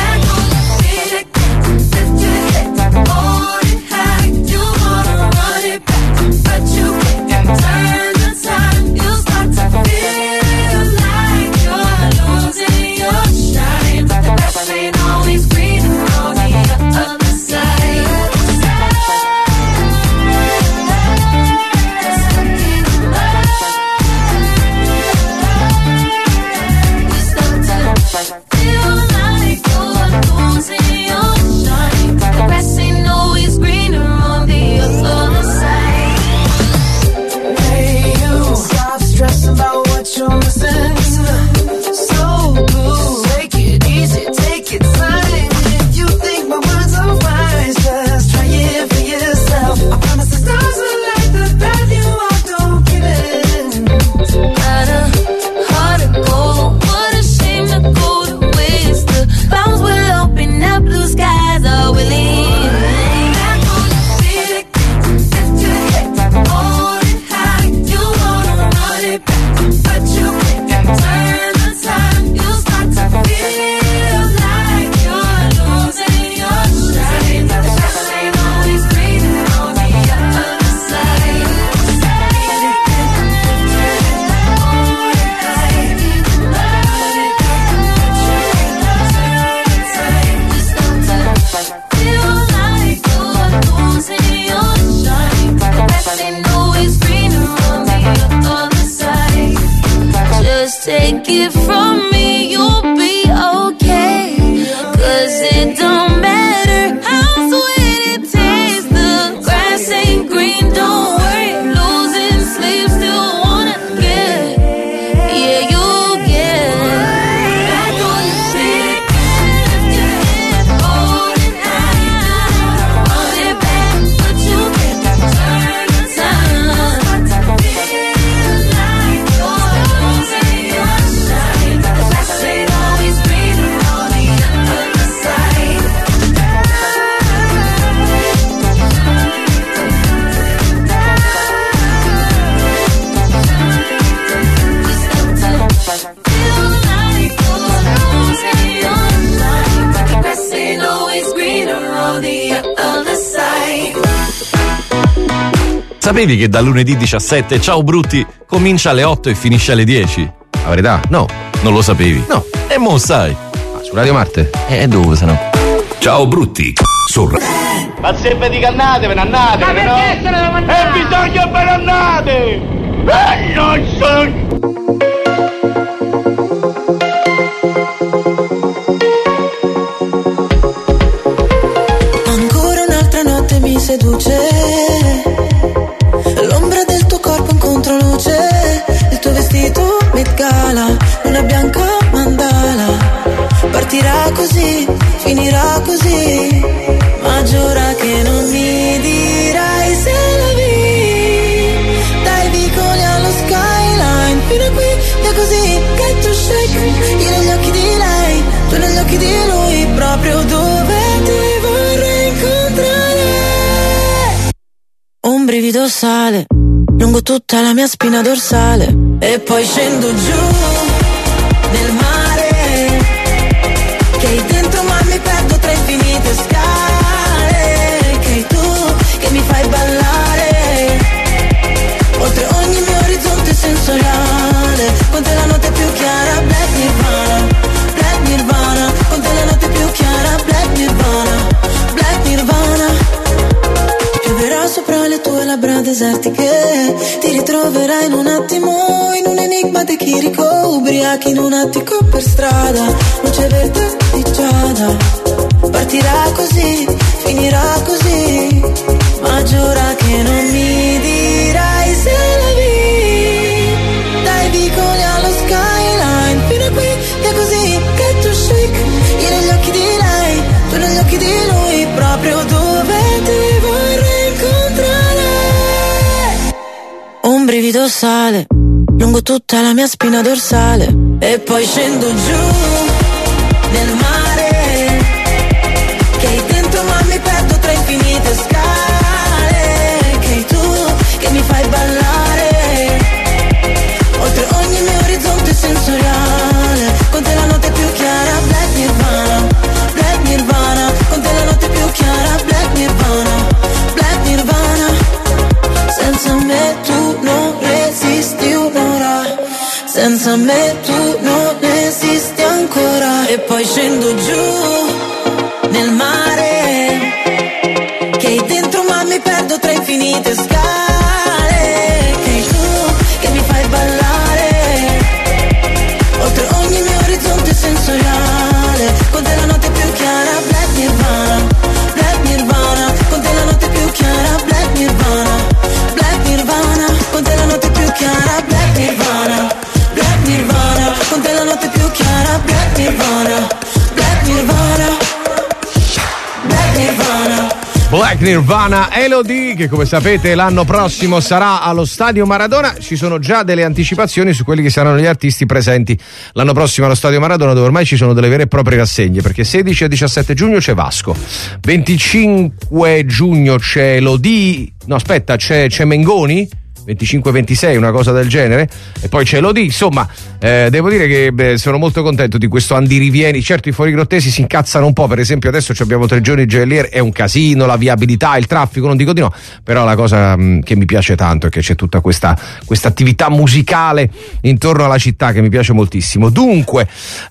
take it from me, you'll be okay. 'Cause it don't matter how sweet it tastes, the grass ain't green, don't worry, losing sleep, still wanna get, yeah, you'll get back on your feet. Lift your head, hold it high, hold it back, but you can't turn the time. Feel like you're losing your shine. The grass ain't always greener on the other side. Feel like you're losing your shine. The grass ain't always greener on the other side. Sapevi che da lunedì 17 Ciao Brutti comincia alle 8 e finisce alle 10? La verità? No. Non lo sapevi? No. E mo sai. Su Radio Marte? Dove se no? Ciao Brutti su Ma se ve dico andate, ve ne andate, Ma perché se ne devo andare? E bisogna ve ne andate! Non so! Ancora un'altra notte mi seduce, l'ombra del tuo corpo in controluce, il tuo vestito Met Gala, luna bianca mandala. Partirà così, finirà così, ma giura che non mi dirai se la vi. Dai vicoli allo skyline, fino a qui è così, get to shake. Io negli occhi di lei, tu negli occhi di lui, proprio dove ti vorrei incontrare. Un brivido sale lungo tutta la mia spina dorsale e poi scendo giù nel mare, che hai dentro ma mi perdo tra infinite scale, che hai tu che mi fai ballare oltre ogni mio orizzonte sensoriale. Con te la notte più chiara, Black Nirvana, Black Nirvana. Con te la notte più chiara, Black Nirvana, Black Nirvana. Pioverà sopra le tue labbra desertiche, ti ritroverai in un attimo in un enigma di Chirico, ubriachi in un attico per strada, luce verde di giada. Partirà così, finirà così, ma giura che non mi dirai se la vi. Dai vicoli allo skyline, fino a qui è così, get to shake. Io negli occhi di lei, tu negli occhi di lui, proprio dove ti vorrei incontrare. Un brivido sale lungo tutta la mia spina dorsale e poi scendo giù nel mare, che hai dentro ma mi perdo tra infinite scale, che hai tu che mi fai ballare oltre ogni mio orizzonte sensoriale. Con te la notte più chiara, Black Nirvana, Black Nirvana. Con te la notte più chiara, Black Nirvana, Black Nirvana. Senza me tu non resisti un'ora, senza me tu non esisti ancora. E poi scendo giù nel mare, che hai dentro ma mi perdo tra infinite scale, che hai tu che mi fai ballare oltre ogni mio orizzonte sensoriale. Con te la notte più chiara, Black Nirvana, Black Nirvana. Con te la notte più chiara, Black Nirvana, Black Nirvana. Con te la notte più chiara, Black Nirvana, Black Nirvana. Con te la notte più chiara, Black Nirvana, Black Nirvana, Black Nirvana. Black Nirvana, Elodie, che come sapete l'anno prossimo sarà allo Stadio Maradona. Ci sono già delle anticipazioni su quelli che saranno gli artisti presenti l'anno prossimo allo Stadio Maradona, dove ormai ci sono delle vere e proprie rassegne, perché 16 e 17 giugno c'è Vasco, 25 giugno c'è Elodie, no aspetta, c'è Mengoni, 25-26, una cosa del genere, e poi c'è Elodie. Insomma, devo dire che sono molto contento di questo andirivieni. Certo, i fuorigrottesi si incazzano un po', per esempio adesso abbiamo 3 giorni di Geolier, è un casino, la viabilità, il traffico, non dico di no, però la cosa che mi piace tanto è che c'è tutta questa attività musicale intorno alla città che mi piace moltissimo. Dunque,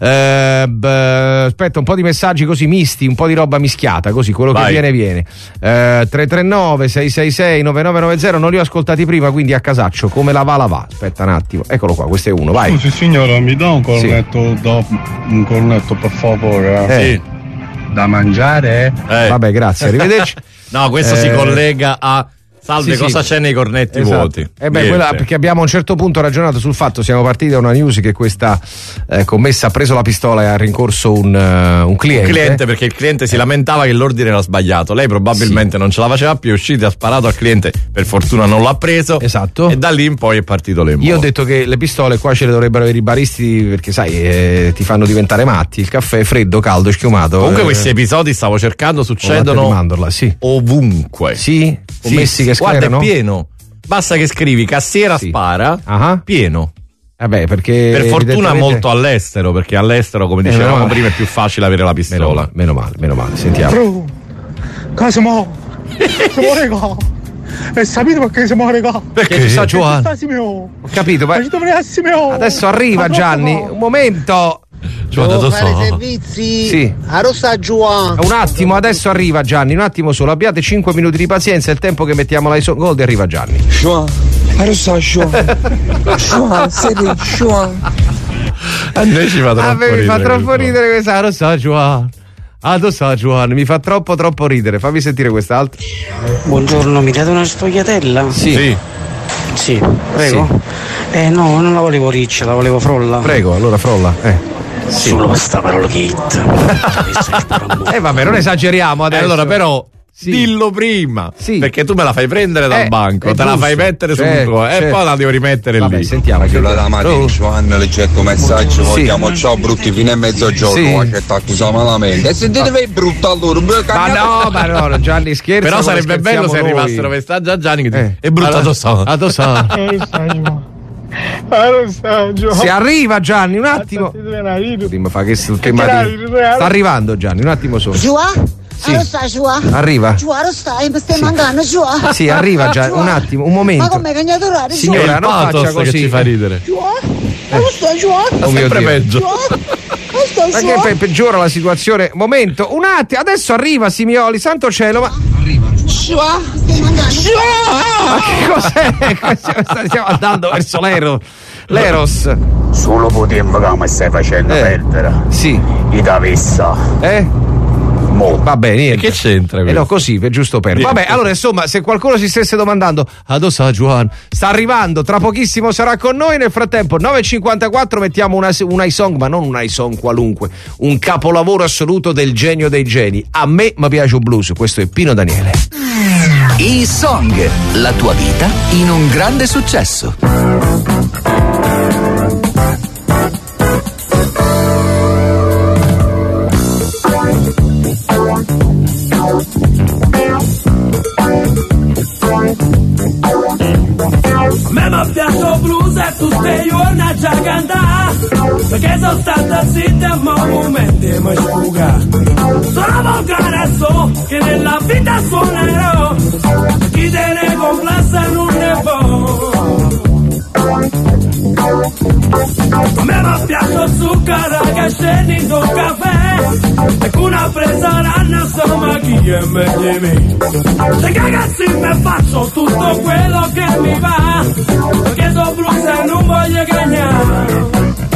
aspetta, un po' di messaggi così misti, un po' di roba mischiata, così quello che viene. 339 666 9990, non li ho ascoltati prima, quindi quindi a casaccio, come la va. Aspetta un attimo, eccolo qua, questo è uno, vai. Scusi signora, mi dà un cornetto per favore? Sì. Da mangiare? Vabbè, grazie, arrivederci. No, questo si collega a salve, cosa c'è nei cornetti vuoti? Perché abbiamo a un certo punto ragionato sul fatto, siamo partiti da una news che questa commessa ha preso la pistola e ha rincorso un cliente. Perché il cliente si lamentava che l'ordine era sbagliato. Lei probabilmente non ce la faceva più, è uscita, ha sparato al cliente, per fortuna non l'ha preso. Esatto. E da lì in poi è partito l'embo. Io ho detto che le pistole qua ce le dovrebbero avere i baristi, perché sai, ti fanno diventare matti. Il caffè è freddo, caldo, schiumato. Comunque questi episodi, stavo cercando, succedono ovunque. Sì? Commessi che guarda, è pieno. Basta che scrivi cassiera spara, pieno. Vabbè, perché per fortuna molto all'estero, perché all'estero, come dicevamo prima, è più facile avere la pistola. Meno male, sentiamo. Siamo regà. E sapete perché siamo regà? Perché ci sta Giovanni? Ho capito, ma adesso arriva Gianni, un momento. Devo fare servizi? Sì. A Rossa Giovanni. Un attimo, adesso arriva Gianni, un attimo solo, abbiate 5 minuti di pazienza, è il tempo che mettiamo la Gold e arriva Gianni. A Rossa Giovanni, siete Giovanni. A noi ci fa troppo ridere. Mi fa troppo ridere questa Rossa Giovanni. Giovanni, mi fa troppo ridere, fammi sentire quest'altro. Buongiorno, mi date una sfogliatella? Sì, prego. No, non la volevo riccia, la volevo frolla. Prego, allora frolla. Sì. Solo questa parola kit. Vabbè, non esageriamo adesso. Allora però dillo prima, perché tu me la fai prendere dal banco, te la fai mettere sul tuo e poi la devo rimettere lì. Sentiamo. Io la mattina Giovanni leggetto messaggio, vogliamo ciao brutti fino a mezzogiorno, che ti accusa malamente. E sentitevi brutto allora. Ma no, Gianni scherza. Però sarebbe bello se arrivassero messaggi a Gianni che è brutto addosso. Se arriva Gianni, un attimo. Sta arrivando Gianni, un attimo solo. Arriva. Mi stai mandando giù. Sì, arriva già, un attimo, un momento. Ma come cagnatorare? Signora, non faccia così. Che ci fa ridere. Sempre peggio. Perché peggiora la situazione. Momento, un attimo, adesso arriva Simioli, santo cielo, ma arriva. Ma che cos'è? Stiamo andando verso l'Eros. Solo po' tempo che mi stai facendo perdere. Sì. I Davissa. Vabbè, niente. Che c'entra questo? No, così, per giusto per. Vabbè, allora insomma, se qualcuno si stesse domandando, addosso Giovanni, sta arrivando, tra pochissimo sarà con noi. Nel frattempo, 9.54, mettiamo un iSong, ma non un iSong qualunque, un capolavoro assoluto del genio dei geni. A me mi piace il blues, questo è Pino Daniele. iSong, la tua vita in un grande successo. A me mi piace il blues e tutte i giorni a già cantare, perché sono stata zitta e ma momenti mi sfuga. Sono volgare e so che nella vita suonerò, chi te ne complessa non ne può. A me mi piace il zucchero che scende in tuo caffè, e con una presa ranna insomma chi è meglio me. Se cagazzi me faccio tutto quello che mi va, perché sono blues e non voglio cagnare.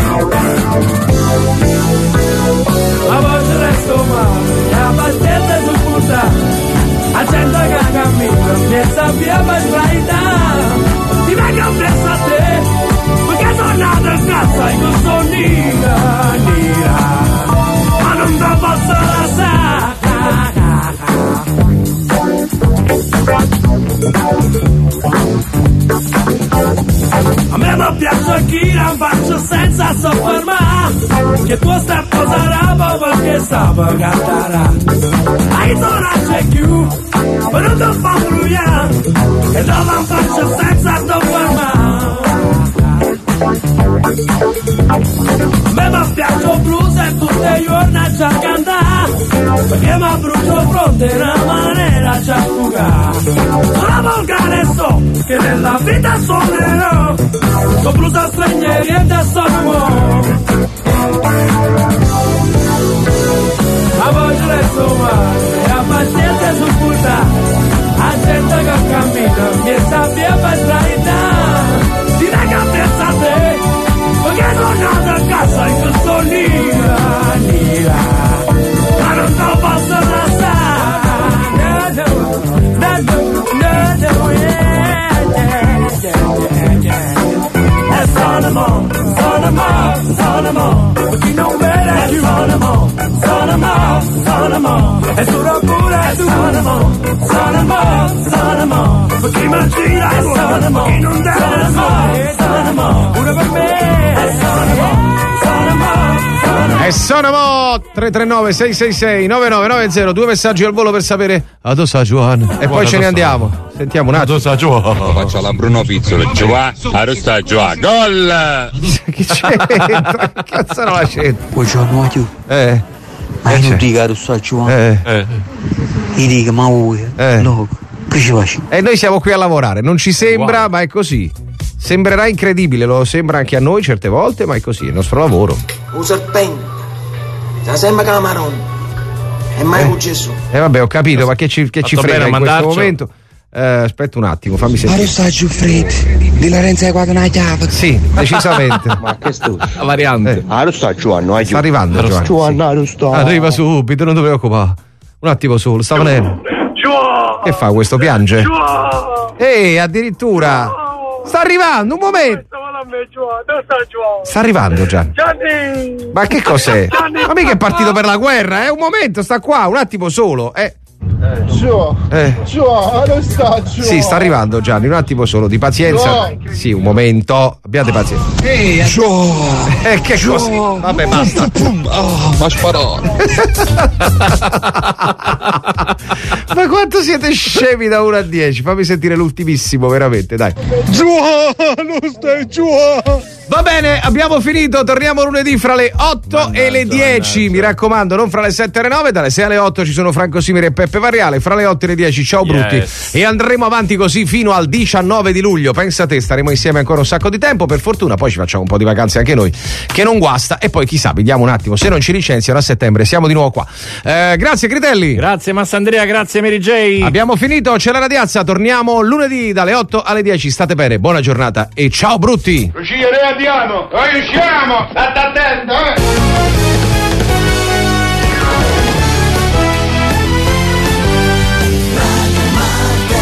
Ma voce resto male, la pazienza sul portale, la gente che cammina, piazza via per sbraitare. Ti vengo presso a te, perché sono nato in casa e non sono nera, ma non te posso lasciare. A me mi piace chi la faccio senza soffermare, che tu stai posando perché stavo a cantare. Hai tornato più, ma non ti fa brugliare, e dove la faccio senza soffermare. A me mi piace il blues e tutte i giorni a già cantare, perché mi brucio fronte in una maniera già fugare. Sono volgare so che nella vita suonerò, sono blues a stranieri e da sono. La voce resto male, la pazienza sul portale, la gente che cammina mi sta via per strada. che non dava mai, pure per me. E sono 339 666 9990, 2 messaggi al volo per sapere Adosa Giovanni. E poi ce ne andiamo. Sentiamo un attimo. Adosa Giovanni. Faccio la Bruno Pizzolo. Giovanni, Adosa Giovanni. Gol! Che c'entra? Che cazzo non la c'entra? Poi c'ho un aiuto. Ma non dica Adosa Giovanni. Gli dica ma voi. No, che ci faccio? E noi siamo qui a lavorare. Non ci sembra, ma è così. Sembrerà incredibile, lo sembra anche a noi certe volte, ma è così, è il nostro lavoro. Un serpente. Sembra camarone. È mai successo. Vabbè, ho capito, ma che ci frega in questo momento? Aspetta un attimo, fammi sentire. Adesso giù freddo. Di Lorenzo è quando una chiave. Sì, decisamente. Ma che sto? La variante. Adesso Giovanni, sta arrivando Giovanni. Sì. Arriva subito, non ti preoccupare. Un attimo solo, sta venendo. Che fa questo? Piange? Addirittura. Sta arrivando, un momento. Sta arrivando Gianni. Ma che cos'è? Ma mica è partito per la guerra, un momento, sta qua, un attimo solo. Sì, sta arrivando Gianni, un attimo solo di pazienza. Sì, un momento, abbiate pazienza. Che così? Vabbè, basta. Ma sparato. Ma quanto siete scemi da 1 a 10? Fammi sentire l'ultimissimo, veramente, dai. Va bene, abbiamo finito, torniamo lunedì fra le 8 e le 10. Mi raccomando, non fra le 7 e le 9, dalle 6 alle 8 ci sono Franco Simiri e Peppe Variale, fra le 8 e le 10 ciao Brutti. E andremo avanti così fino al 19 di luglio. Pensa te, staremo insieme ancora un sacco di tempo, per fortuna, poi ci facciamo un po' di vacanze anche noi, che non guasta, e poi chissà, vediamo un attimo, se non ci licenziano a settembre siamo di nuovo qua. Grazie Critelli. Grazie Massandrea, grazie Mary J. Abbiamo finito, c'è la radiazza, torniamo lunedì dalle 8 alle 10. State bene, buona giornata e ciao Brutti. Andiamo, noi usciamo, state attento,